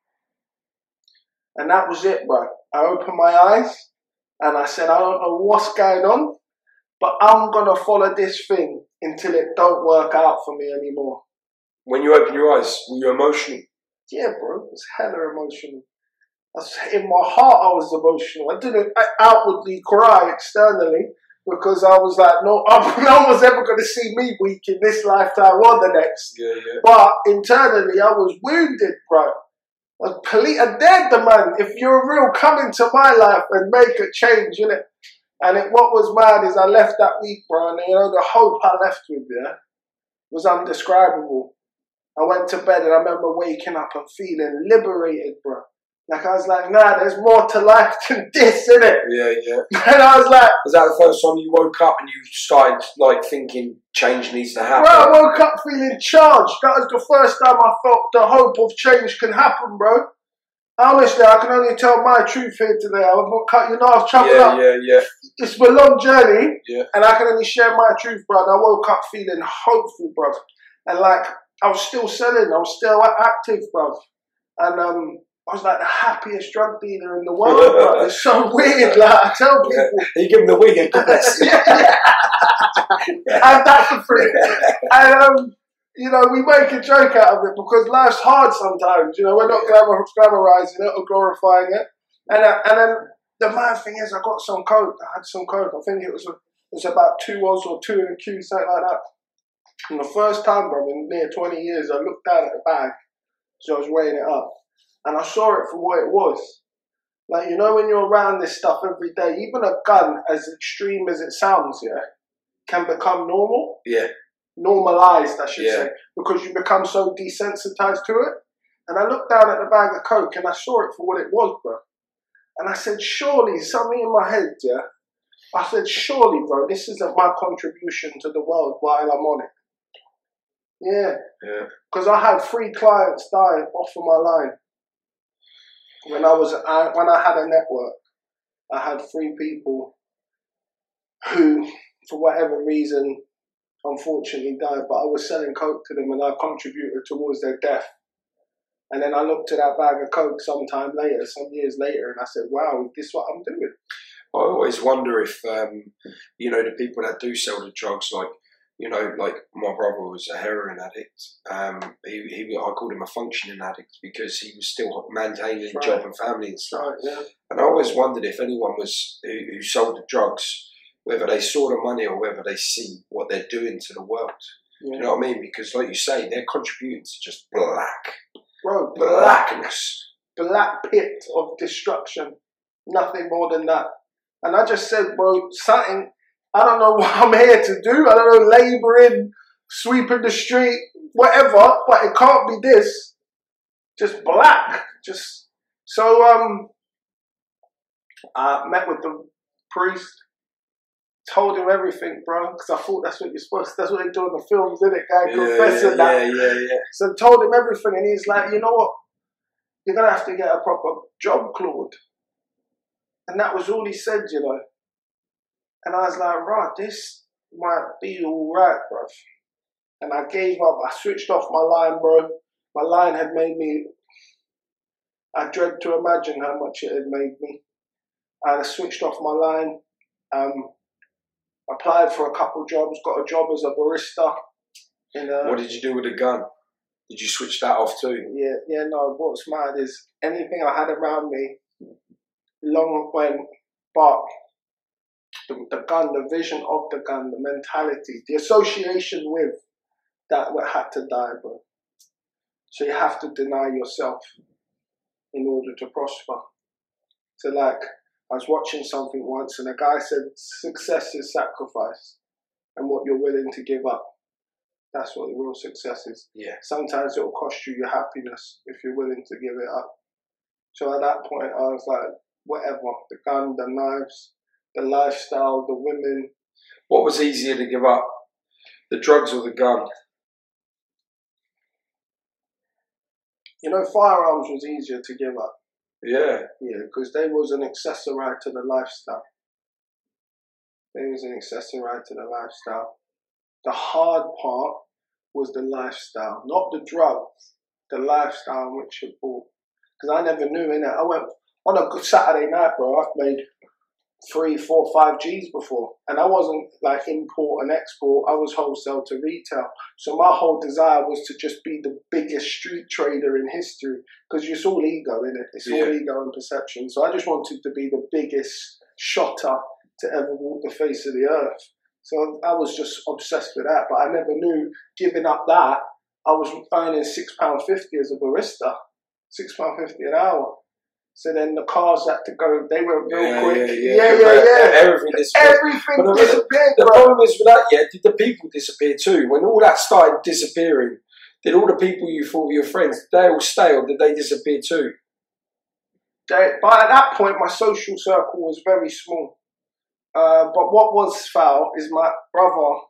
And that was it, bro. I opened my eyes and I said, I don't know what's going on, but I'm going to follow this thing until it don't work out for me anymore. When you opened your eyes, were you emotional? Yeah, bro. It was hella emotional. In my heart, I was emotional. I didn't outwardly cry externally because I was like, no one was ever going to see me weak in this lifetime or the next. Yeah. But internally, I was wounded, bro. I dared the man, if you're real, come into my life and make a change, innit? And what was mad is I left that week, bro, and the hope I left with, was undescribable. I went to bed and I remember waking up and feeling liberated, bro. Like I was like, nah, there's more to life than this, innit? Yeah. And I was like... Was that the first time you woke up and you started, thinking change needs to happen? Bro, I woke up feeling charged. That was the first time I felt the hope of change can happen, bro. Honestly, I can only tell my truth here today. I've traveled up. Yeah. It's been a long journey. Yeah. And I can only share my truth, bro. And I woke up feeling hopeful, bro. And I was still selling. I was still active, bro. And I was like the happiest drug dealer in the world, bro. It's so weird. I tell people. You give them the weed, God bless. Have that for free. And we make a joke out of it because life's hard sometimes. We're not glamorizing it or glorifying it. And then the mad thing is, I got some coke. I had some coke. I think it was about 2 Oz or 2 and a Q, something like that. And the first time, bro, in near 20 years, I looked down at the bag, so I was weighing it up, and I saw it for what it was. Like, when you're around this stuff every day, even a gun, as extreme as it sounds, can become normal. Yeah. Normalized, I should say, because you become so desensitized to it. And I looked down at the bag of coke and I saw it for what it was, bro. And I said, surely, something in my head, I said, surely, bro, this isn't my contribution to the world while I'm on it. Yeah. Because I had 3 clients die off of my line. When I had a network, I had 3 people who, for whatever reason, unfortunately died, but I was selling coke to them and I contributed towards their death. And then I looked at that bag of coke some years later, and I said, wow, is this what I'm doing? I always wonder if, the people that do sell the drugs, like my brother was a heroin addict. I called him a functioning addict because he was still maintaining a job and family and stuff. Right, And I always wondered if anyone who sold the drugs, whether they saw the money or whether they see what they're doing to the world. Yeah. You know what I mean? Because like you say, they're contributing to just black. Bro, blackness. Black pit of destruction. Nothing more than that. And I just said, bro, something, I don't know what I'm here to do. I don't know, labouring, sweeping the street, whatever, but it can't be this. Just black. So I met with the priest, told him everything, bro, because I thought that's what that's what they do in the films, isn't it? Guy confessing that. Yeah. So I told him everything, and he's like, you know what? You're going to have to get a proper job, Claude. And that was all he said, And I was like, right, this might be all right, bruv. And I gave up. I switched off my line, bro. My line had made me, I dread to imagine how much it had made me. I switched off my line, applied for a couple jobs, got a job as a barista. What did you do with the gun? Did you switch that off too? Yeah, no, what's mad is anything I had around me, long went, but the gun, the vision of the gun, the mentality, the association with that had to die, bro. So you have to deny yourself in order to prosper. So like, I was watching something once and a guy said, success is sacrifice and what you're willing to give up. That's what the real success is. Yeah. Sometimes it will cost you your happiness if you're willing to give it up. So at that point, I was like, whatever, the gun, the knives, the lifestyle, the women. What was easier to give up, the drugs or the gun? You know, firearms was easier to give up. Yeah. Yeah, because they was an accessory to the lifestyle. They was an accessory to the lifestyle. The hard part was the lifestyle, not the drugs, the lifestyle in which it brought. Because I never knew, innit? I went on a good Saturday night, bro. I've made 3, 4, 5 G's before. And I wasn't like import and export. I was wholesale to retail. So my whole desire was to just be the biggest street trader in history. Because it's all ego, innit? It's all ego and perception. So I just wanted to be the biggest shotter to ever walk the face of the earth. So I was just obsessed with that. But I never knew, giving up that, I was earning £6.50 as a barista. £6.50 an hour. So then the cars had to go, they went real quick. Yeah. Everything disappeared. The problem is with that, did the people disappear too? When all that started disappearing, did all the people you thought were your friends, did they all stay or did they disappear too? But at that point, my social circle was very small. But what was foul is my brother,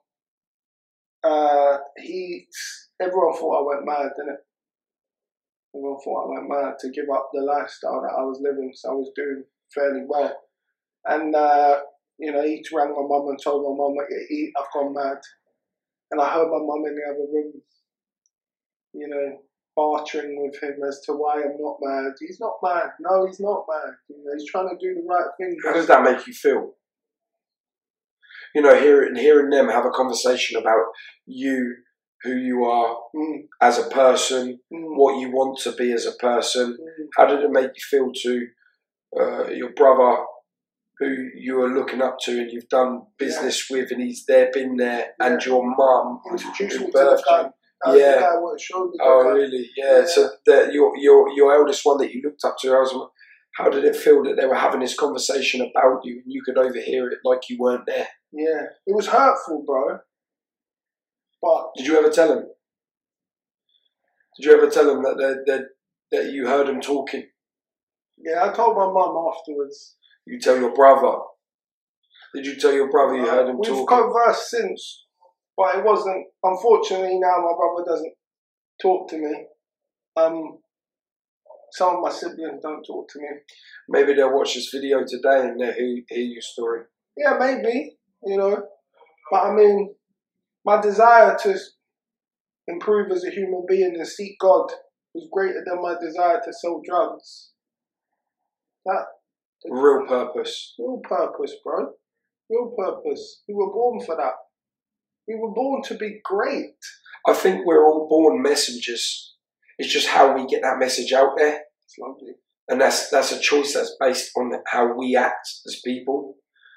everyone thought I went mad, didn't it? Everyone thought I went mad to give up the lifestyle that I was living, so I was doing fairly well. And, you know, he rang my mum and told my mum, I've gone mad. And I heard my mum in the other room, you know, bartering with him as to why I'm not mad. He's not mad. No, he's not mad. You know, he's trying to do the right thing. How does that make you feel? You know, hearing them have a conversation about you, who you are as a person, what you want to be as a person. How did it make you feel to your brother, who you are looking up to and you've done business with, and he's been there, and your mum introduced me to the guy. Really? Yeah. So that your eldest one that you looked up to, how did it feel that they were having this conversation about you and you could overhear it like you weren't there? Yeah, it was hurtful, bro. But did you ever tell him? Did you ever tell him that you heard him talking? Yeah, I told my mum afterwards. You tell your brother? Did you tell your brother you heard him talking? We've conversed since, but it wasn't. Unfortunately, now my brother doesn't talk to me. Some of my siblings don't talk to me. Maybe they'll watch this video today and they'll hear your story. Yeah, maybe, you know. But I mean, my desire to improve as a human being and seek God was greater than my desire to sell drugs. Real purpose. Real purpose, bro. Real purpose. We were born for that. We were born to be great. I think we're all born messengers. It's just how we get that message out there. It's lovely. And that's a choice that's based on how we act as people.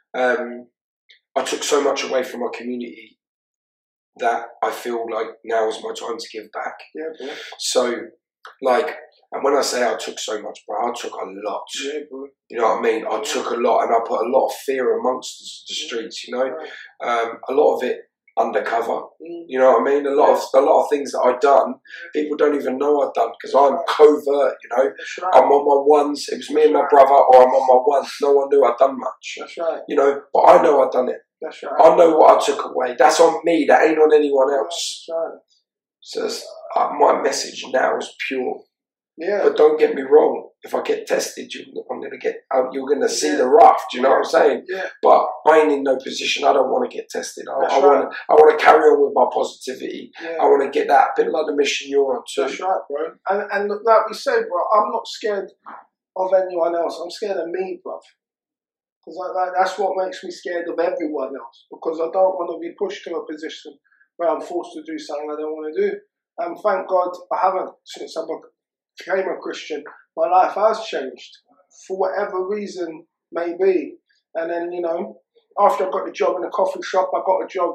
I took so much away from my community that I feel like now is my time to give back. Yeah, bro. So, like, and when I say I took so much, bro, I took a lot. Yeah, bro. You know what I mean? I took a lot, and I put a lot of fear amongst the streets. You know, a lot of it undercover. You know what I mean? A lot of things that I've done, people don't even know I've done because I'm covert. You know, I'm on my ones. It was me and my brother, or I'm on my ones. No one knew I'd done much. That's right. You know, but I know I've done it. That's right. I know what I took away. That's on me. That ain't on anyone else. That's right. So my message now is pure. Yeah. But don't get me wrong. If I get tested, you're going to see the rough. Do you know what I'm saying? Yeah. But I ain't in no position. I don't want to get tested. I right. want to carry on with my positivity. Yeah. I want to get that bit like the mission you're on too. That's right, bro. And like we say, bro, I'm not scared of anyone else. I'm scared of me, bro. Because that's what makes me scared of everyone else. Because I don't want to be pushed to a position where I'm forced to do something I don't want to do. And thank God I haven't, since I became a Christian, my life has changed for whatever reason may be. And then, you know, after I got the job in a coffee shop, I got a job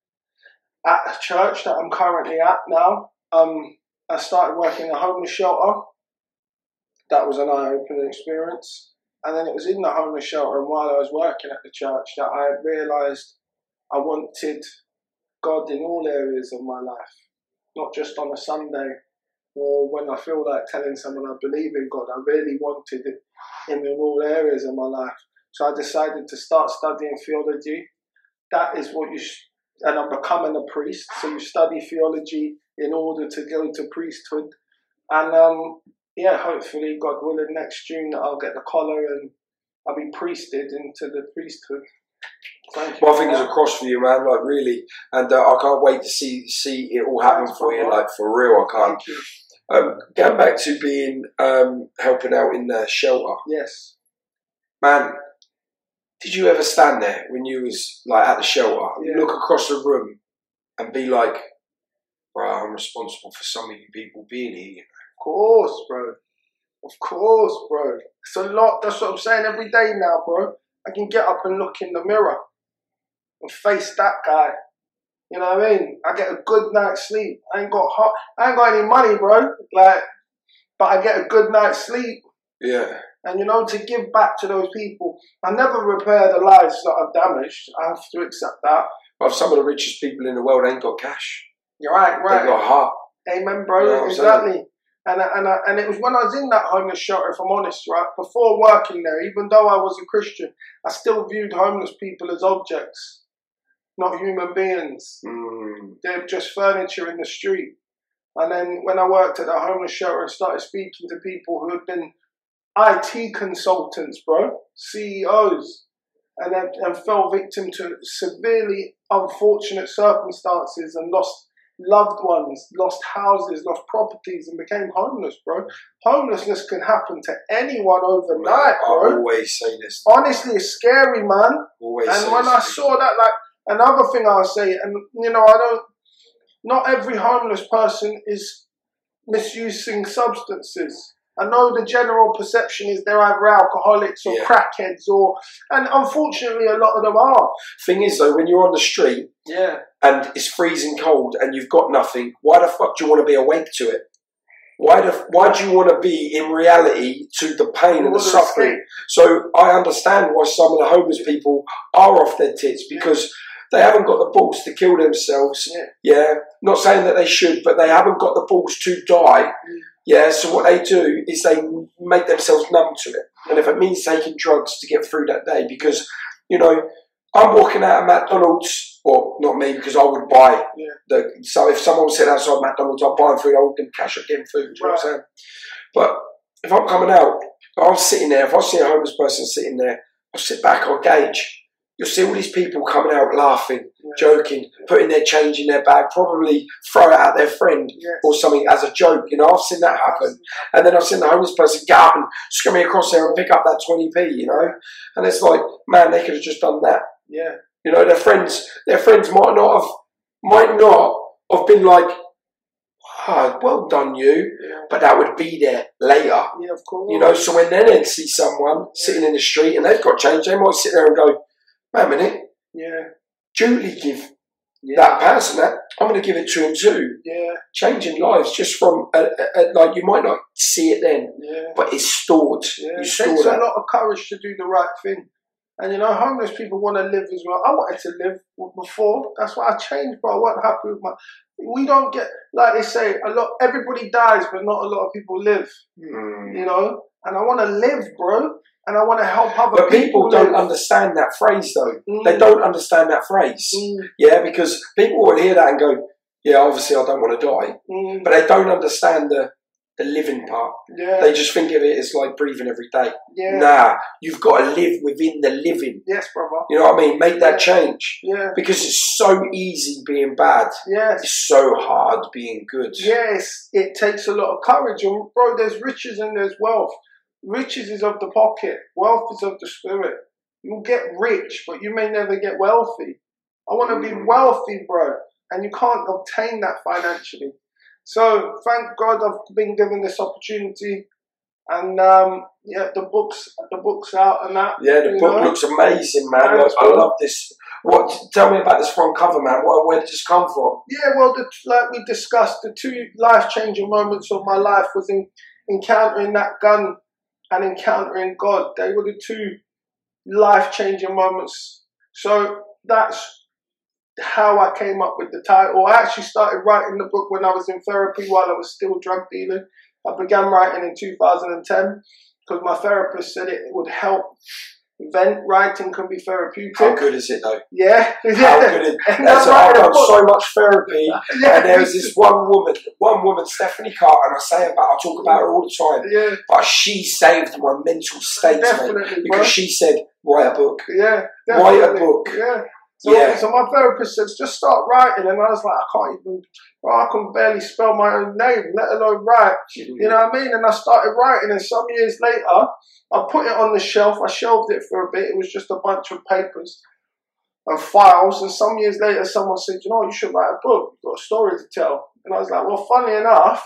at a church that I'm currently at now. I started working in a homeless shelter. That was an eye-opening experience. And then it was in the homeless shelter and while I was working at the church that I realised I wanted God in all areas of my life, not just on a Sunday or when I feel like telling someone I believe in God. I really wanted Him in all areas of my life. So I decided to start studying theology. That is what and I'm becoming a priest. So you study theology in order to go to priesthood. And yeah, hopefully, God willing, next June I'll get the collar and I'll be priested into the priesthood. Thank you. My fingers are crossed for you, man. Like really, and I can't wait to see it all happen for you. Like for real, I can't. Thank you. Going back to being helping out in the shelter. Yes, man. Did you ever stand there when you was like at the shelter, look across the room, and be like, "Bro, I'm responsible for some of you people being here." Of course, bro. Of course, bro. It's a lot. That's what I'm saying every day now, bro. I can get up and look in the mirror and face that guy. You know what I mean? I get a good night's sleep. I ain't got any money, bro. Like, but I get a good night's sleep. Yeah. And you know, to give back to those people, I never repair the lives that I've damaged. I have to accept that. Well, some of the richest people in the world ain't got cash. You're right. They've got a heart. Amen, bro. You know exactly. And it was when I was in that homeless shelter, if I'm honest, right, before working there, even though I was a Christian, I still viewed homeless people as objects, not human beings. They're just furniture in the street. And then when I worked at the homeless shelter and started speaking to people who had been IT consultants, bro, CEOs, and fell victim to severely unfortunate circumstances and lost loved ones, lost houses, lost properties, and became homeless, bro. Homelessness can happen to anyone overnight, bro. I always say this. Honestly, it's scary, man. And when I saw that, like, another thing I'll say, and you know, not every homeless person is misusing substances. I know the general perception is they're either alcoholics or crackheads, and unfortunately a lot of them are. Thing is though, when you're on the street and it's freezing cold and you've got nothing, why the fuck do you want to be awake to it? Why do you want to be in reality to the pain and the suffering? So I understand why some of the homeless people are off their tits, because they haven't got the balls to kill themselves. Not saying that they should, but they haven't got the balls to die. So what they do is they make themselves numb to it. And if it means taking drugs to get through that day, because, you know, I'm walking out of McDonald's, or not me, because I would buy so if someone was sitting outside McDonald's, I'd buy them food, I would give them cash, I'd give them food, you know what I'm saying? But if I'm coming out, I'm sitting there, if I see a homeless person sitting there, I'll sit back, I'll gauge. You'll see all these people coming out laughing, joking, putting their change in their bag, probably throw it at their friend or something as a joke. You know, I've seen that happen. And then I've seen the homeless person get up and scream across there and pick up that 20p, you know. And it's like, man, they could have just done that. Yeah. You know, their friends might not have been like, well done you, but that would be there later. Yeah, of course. You know, so when they then see someone sitting in the street and they've got change, they might sit there and go, wait a minute. Duly give that person that. I'm going to give it to him too. Changing lives just from, like, you might not see it then, but it's stored. It takes a lot of courage to do the right thing. And, you know, homeless people want to live as well. I wanted to live before. That's why I changed, bro. I wasn't happy with we don't get, like they say, everybody dies, but not a lot of people live. You know? And I want to live, bro. And I want to help other people. But people don't understand that phrase, though. They don't understand that phrase. Because people will hear that and go, yeah, obviously I don't want to die. But they don't understand the living part. Yeah. They just think of it as like breathing every day. Yeah. Nah, you've got to live within the living. Yes, brother. You know what I mean? Make that change. Yeah. Because it's so easy being bad. Yes. It's so hard being good. Yes, it takes a lot of courage. And bro, there's riches and there's wealth. Riches is of the pocket. Wealth is of the spirit. You'll get rich, but you may never get wealthy. I want to be wealthy, bro. And you can't obtain that financially. So thank God I've been given this opportunity, and yeah, the book's out and that. Yeah, the book looks amazing, man. I love this. Tell me about this front cover, man. Where did this come from? Yeah, well, like we discussed, the two life-changing moments of my life was encountering that gun and encountering God. They were the two life-changing moments. So that's how I came up with the title. I actually started writing the book when I was in therapy while I was still drug dealing. I began writing in 2010 because my therapist said it would help vent. Writing can be therapeutic. How good is it though? Yeah. How good is it? I've done so much therapy, and there was this one woman, Stephanie Carter, and I talk about her all the time. Yeah. But she saved my mental state, man, because she said, write a book. Yeah. Write a book. Yeah. So my therapist says, just start writing. And I was like, I can barely spell my own name, let alone write. You know what I mean? And I started writing, and some years later, I put it on the shelf. I shelved it for a bit. It was just a bunch of papers and files. And some years later, someone said, you know, you should write a book. You've got a story to tell. And I was like, well, funny enough,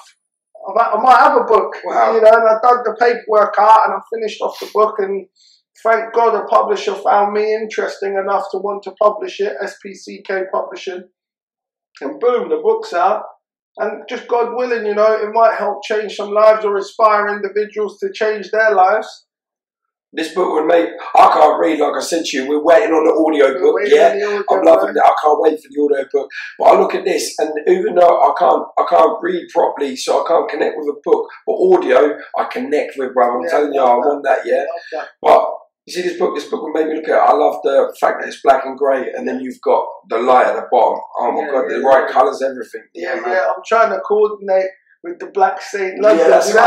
I might have a book. Wow. You know, and I dug the paperwork out, and I finished off the book, and thank God a publisher found me interesting enough to want to publish it, SPCK Publishing. And boom, the book's out. And just God willing, you know, it might help change some lives or inspire individuals to change their lives. This book would make, I can't read, like I said to you, we're waiting on the audio book, yeah. I'm loving it, I can't wait for the audio book. But I look at this, and even though I can't read properly, so I can't connect with a book, but audio, I connect with, bro. I'm telling you, I want that, yeah. But you see this book would make me look at it. I love the fact that it's black and grey, and then you've got the light at the bottom. Oh my God, the right colours, everything. Yeah, I'm trying to coordinate with the Black Saint London, you know what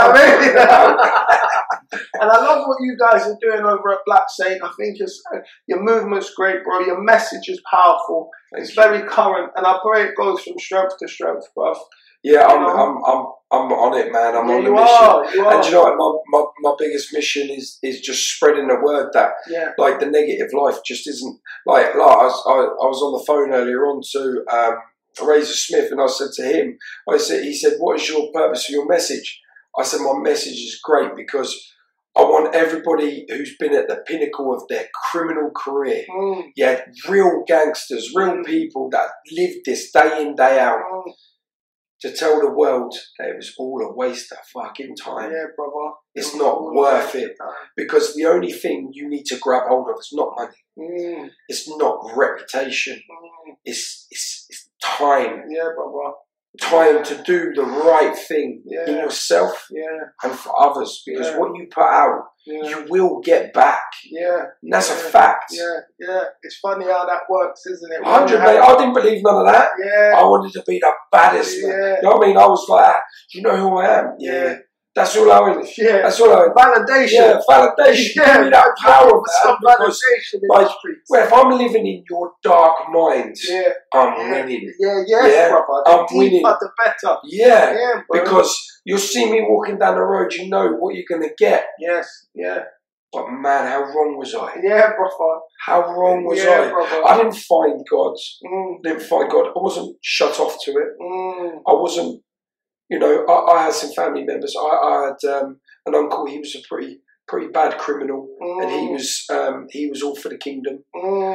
I mean? And I love what you guys are doing over at Black Saint. I think your movement's great, bro. Your message is powerful. It's very current, and I pray it goes from strength to strength, bro. Yeah, I'm on it, man. I'm on the mission. And you know what? My biggest mission is just spreading the word that like the negative life just isn't like I was on the phone earlier on to Razor Smith, and I said to him, he said, what is your purpose for your message? I said, my message is great because I want everybody who's been at the pinnacle of their criminal career, real gangsters, real people that live this day in, day out, to tell the world that it was all a waste of fucking time. Yeah, brother. It's not worth it. Because the only thing you need to grab hold of is not money. It's not reputation. It's time. Yeah, brother. Time to do the right thing in yourself and for others. Because what you put out, you will get back. Yeah. And that's a fact. Yeah. It's funny how that works, isn't it? 100, mate. I didn't believe none of that. Yeah. I wanted to be the baddest, man. You know what I mean? I was like, you know who I am? Yeah. That's all I wanted. Yeah. That's all I wanted. Validation. Yeah, validation. Yeah. Give me that power of that. Because, validation like, well, if I'm living in your dark mind, I'm winning. Yeah, brother. I'm winning. The better. Yeah, because you'll see me walking down the road, you know what you're going to get. Yes, yeah. But man, how wrong was I? Yeah, brother. How wrong was I? Brother. I didn't find God. Didn't find God. I wasn't shut off to it. I wasn't, you know, I had some family members. I had an uncle. He was a pretty bad criminal, and he was all for the kingdom.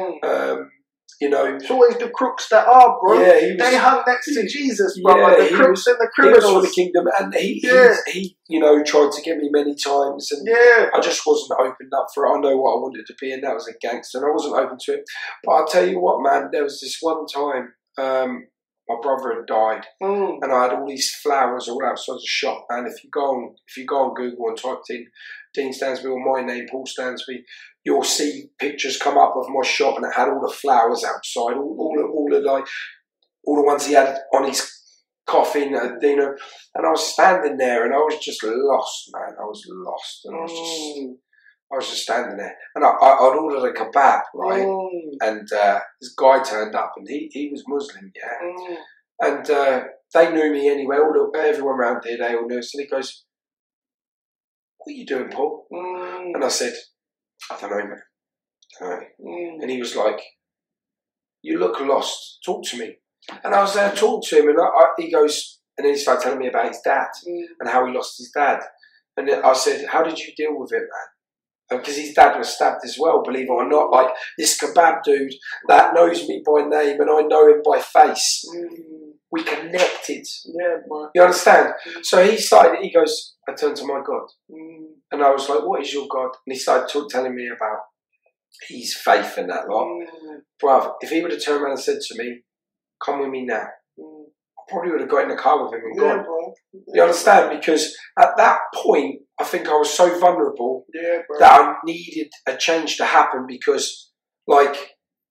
You know, it's always the crooks that are, bro. Yeah, they hung next to Jesus, brother. The crooks and the criminals. He was for the kingdom, and he you know, tried to get me many times, and I just wasn't opened up for it. I know what I wanted to be, and that was a gangster, and I wasn't open to it. But I'll tell you what, man, there was this one time. My brother had died, and I had all these flowers all outside the shop. And if you go on Google and type in Dean Stansby or my name, Paul Stansby, you'll see pictures come up of my shop, and it had all the flowers outside, all the ones he had on his coughing at dinner, and I was standing there, and I was just lost, man. I was lost, and I was just standing there, and I'd ordered a kebab, right? And this guy turned up, and he was Muslim, yeah. And they knew me anyway. Everyone around here, they all knew. So he goes, "What are you doing, Paul?" And I said, "I don't know, man. I don't know." And he was like, "You look lost. Talk to me." And I was there to talk to him, and he goes, and then he started telling me about his dad and how he lost his dad. And I said, "How did you deal with it, man?" Because his dad was stabbed as well, believe it or not. Like this kebab dude that knows me by name and I know him by face. We connected. Yeah, bro. You understand? So he goes, "I turned to my God." And I was like, "What is your God?" And he started telling me about his faith and that lot. Bruv, if he would have turned around and said to me, "Come with me now," I probably would have got in the car with him and gone. Bro. You understand? Because at that point, I think I was so vulnerable bro. that I needed a change to happen because, like,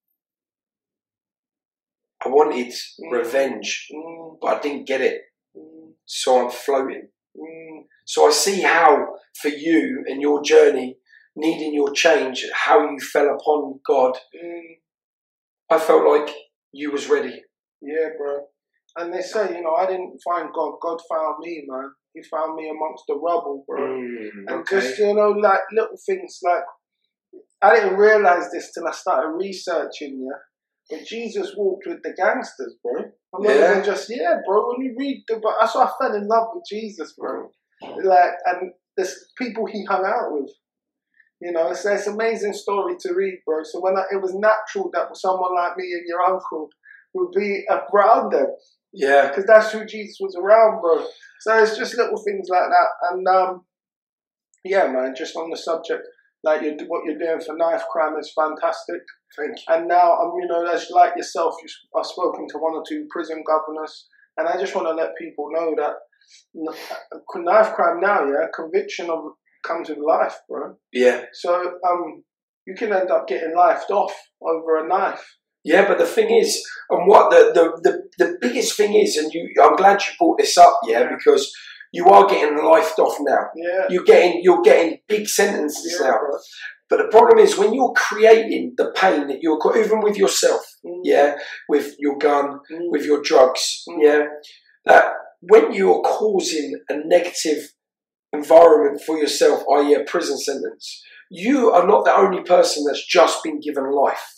I wanted revenge, but I didn't get it. So I'm floating. So I see how, for you and your journey, needing your change, how you fell upon God. I felt like you was ready. Yeah, bro. And they say, you know, I didn't find God. God found me, man. He found me amongst the rubble, bro. And just, you know, like little things like, I didn't realise this till I started researching, yeah. But Jesus walked with the gangsters, bro. I'm not even just, bro, when you read the book, that's why I fell in love with Jesus, bro. Like, and there's people he hung out with. You know, it's an amazing story to read, bro. So when it was natural that someone like me and your uncle would be around them. Yeah. Because that's who Jesus was around, bro. So it's just little things like that. And, yeah, man, just on the subject, like what you're doing for Knife Crime is fantastic. Thank you. And now, you know, as like yourself, I've spoken to 1 or 2 prison governors, and I just want to let people know that Knife Crime now, conviction comes with life, bro. Yeah. So you can end up getting lifed off over a knife. Yeah, but the thing is, and what the biggest thing is, and I'm glad you brought this up, because you are getting lifed off now. Yeah. You're getting big sentences now. Bro. But the problem is when you're creating the pain that you're even with yourself, with your gun, with your drugs, that when you're causing a negative environment for yourself, i.e. a prison sentence, you are not the only person that's just been given life.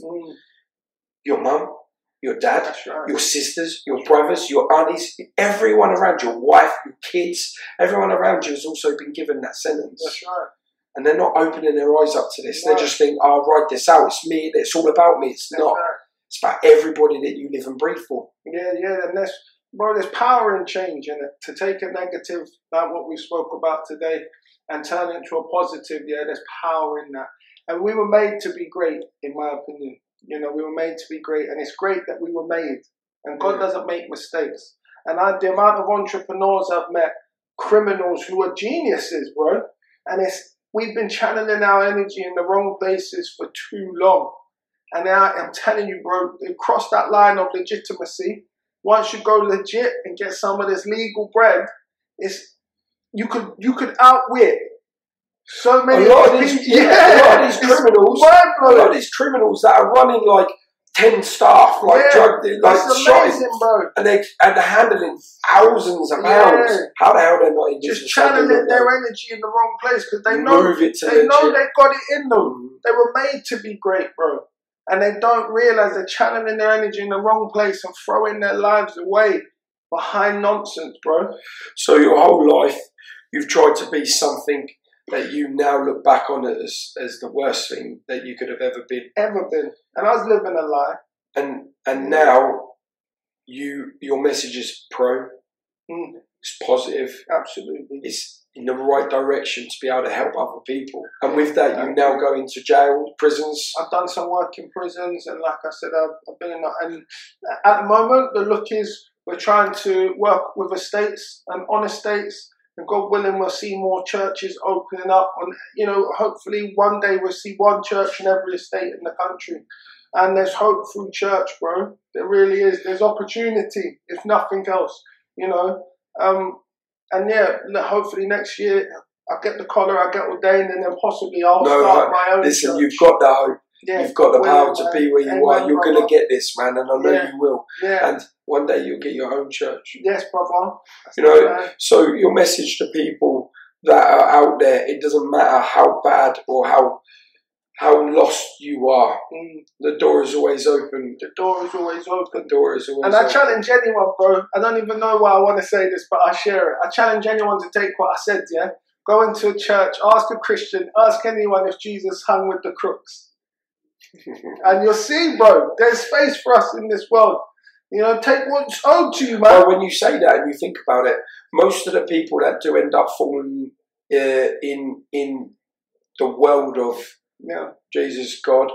Your mum, your dad, your sisters, your brothers, your aunties, everyone around you, your wife, your kids, everyone around you has also been given that sentence. That's right. And they're not opening their eyes up to this. They just think, "I'll write this out. It's me. It's all about me." It's not. Right. It's about everybody that you live and breathe for. Yeah. And there's power in change in it. To take a negative, like what we spoke about today, and turn it into a positive, there's power in that. And we were made to be great, in my opinion. You know, we were made to be great, and it's great that we were made. And God doesn't make mistakes. And the amount of entrepreneurs I've met, criminals who are geniuses, bro, and we've been channeling our energy in the wrong places for too long. And now I'm telling you, bro, they crossed that line of legitimacy. Once you go legit and get some of this legal bread, you could outwit so many a lot of these criminals. A lot of these criminals that are running like 10 staff, like drug dealers, like amazing, bro. And they're handling thousands of pounds. How the hell they're not in just channeling their energy in the wrong place because they know they got it in them. They were made to be great, bro. And they don't realize they're channeling their energy in the wrong place and throwing their lives away behind nonsense, bro. So your whole life, you've tried to be something that you now look back on as the worst thing that you could have ever been. And I was living a lie. And now your message is pro. It's positive. Absolutely. It's in the right direction to be able to help other people. And with that, you now go into jail, prisons. I've done some work in prisons, and like I said, I've been in and at the moment, the look is we're trying to work with estates and on estates. And God willing, we'll see more churches opening up. And, you know, hopefully one day we'll see one church in every estate in the country. And there's hope through church, bro. There really is. There's opportunity, if nothing else. you know. And yeah, hopefully next year I get the collar, I get ordained, and then possibly I'll start my own listen, church. you've got the hope. Yeah, you've got the power to be where you are. You're going to get this, man, and I know you will. Yeah. And one day you'll get your own church. Yes, brother. You know, so your message to people that are out there, it doesn't matter how bad or how lost you are. The door is always open. The door is always open. The door is always open. And I challenge anyone, bro. I don't even know why I want to say this, but I share it. I challenge anyone to take what I said, yeah? Go into a church, ask a Christian, ask anyone if Jesus hung with the crooks. And you'll see, bro, there's space for us in this world. You know, take what's owed to you, man. Well, when you say that and you think about it, most of the people that do end up falling in the world of Jesus, God,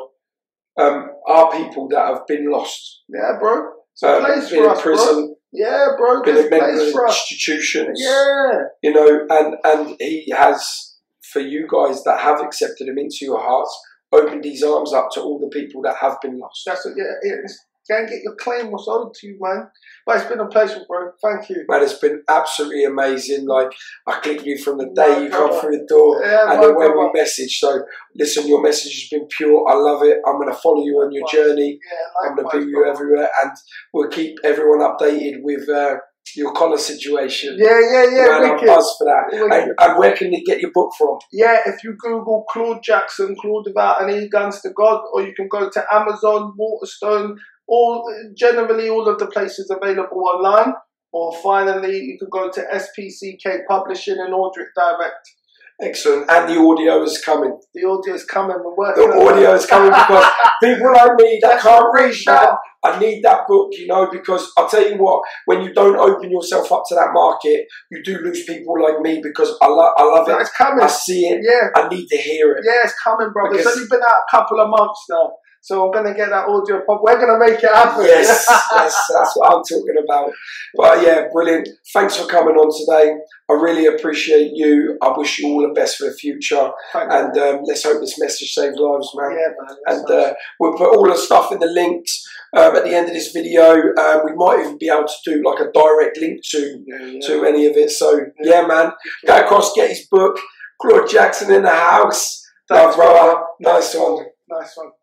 are people that have been lost. Yeah, bro. It's a place been for in us, prison, bro. Yeah, bro. been There's in mental place for us. institutions. Yeah. You know, and he has, for you guys that have accepted him into your hearts, opened his arms up to all the people that have been lost. That's it, yeah. Go and get your claim what's owed to you, man. But it's been a pleasure, bro. Thank you. Man, it's been absolutely amazing. Like, I clicked you from the day you come through the door and then when we messaged. So, listen, your message has been pure. I love it. I'm going to follow you on your journey. I'm going to be you everywhere. And we'll keep everyone updated with your collar situation. Yeah. Man, I'm buzzed for that. And where can they get your book from? Yeah, if you Google Claude Jackson, Claude Without Any Guns to God, or you can go to Amazon, Waterstone, generally all of the places available online, or finally you can go to SPCK Publishing and order it direct. Excellent. And the audio is coming. The audio is coming. We're working the audio is coming because people like me that can't read, man, I need that book, you know, because I'll tell you what, when you don't open yourself up to that market, you do lose people like me because I love it. It's coming. I see it. Yeah. I need to hear it. Yeah, it's coming, brother. It's only been out a couple of months now. So I'm going to get that audio pop. We're going to make it happen. Yes, that's what I'm talking about. But yeah, brilliant. Thanks for coming on today. I really appreciate you. I wish you all the best for the future. And let's hope this message saves lives, man. Yeah, man. And we'll put all the stuff in the links at the end of this video. We might even be able to do like a direct link to any of it. So yeah, man. Go across, get his book. Claude Jackson in the house. Thanks, brother. Nice one. Nice one.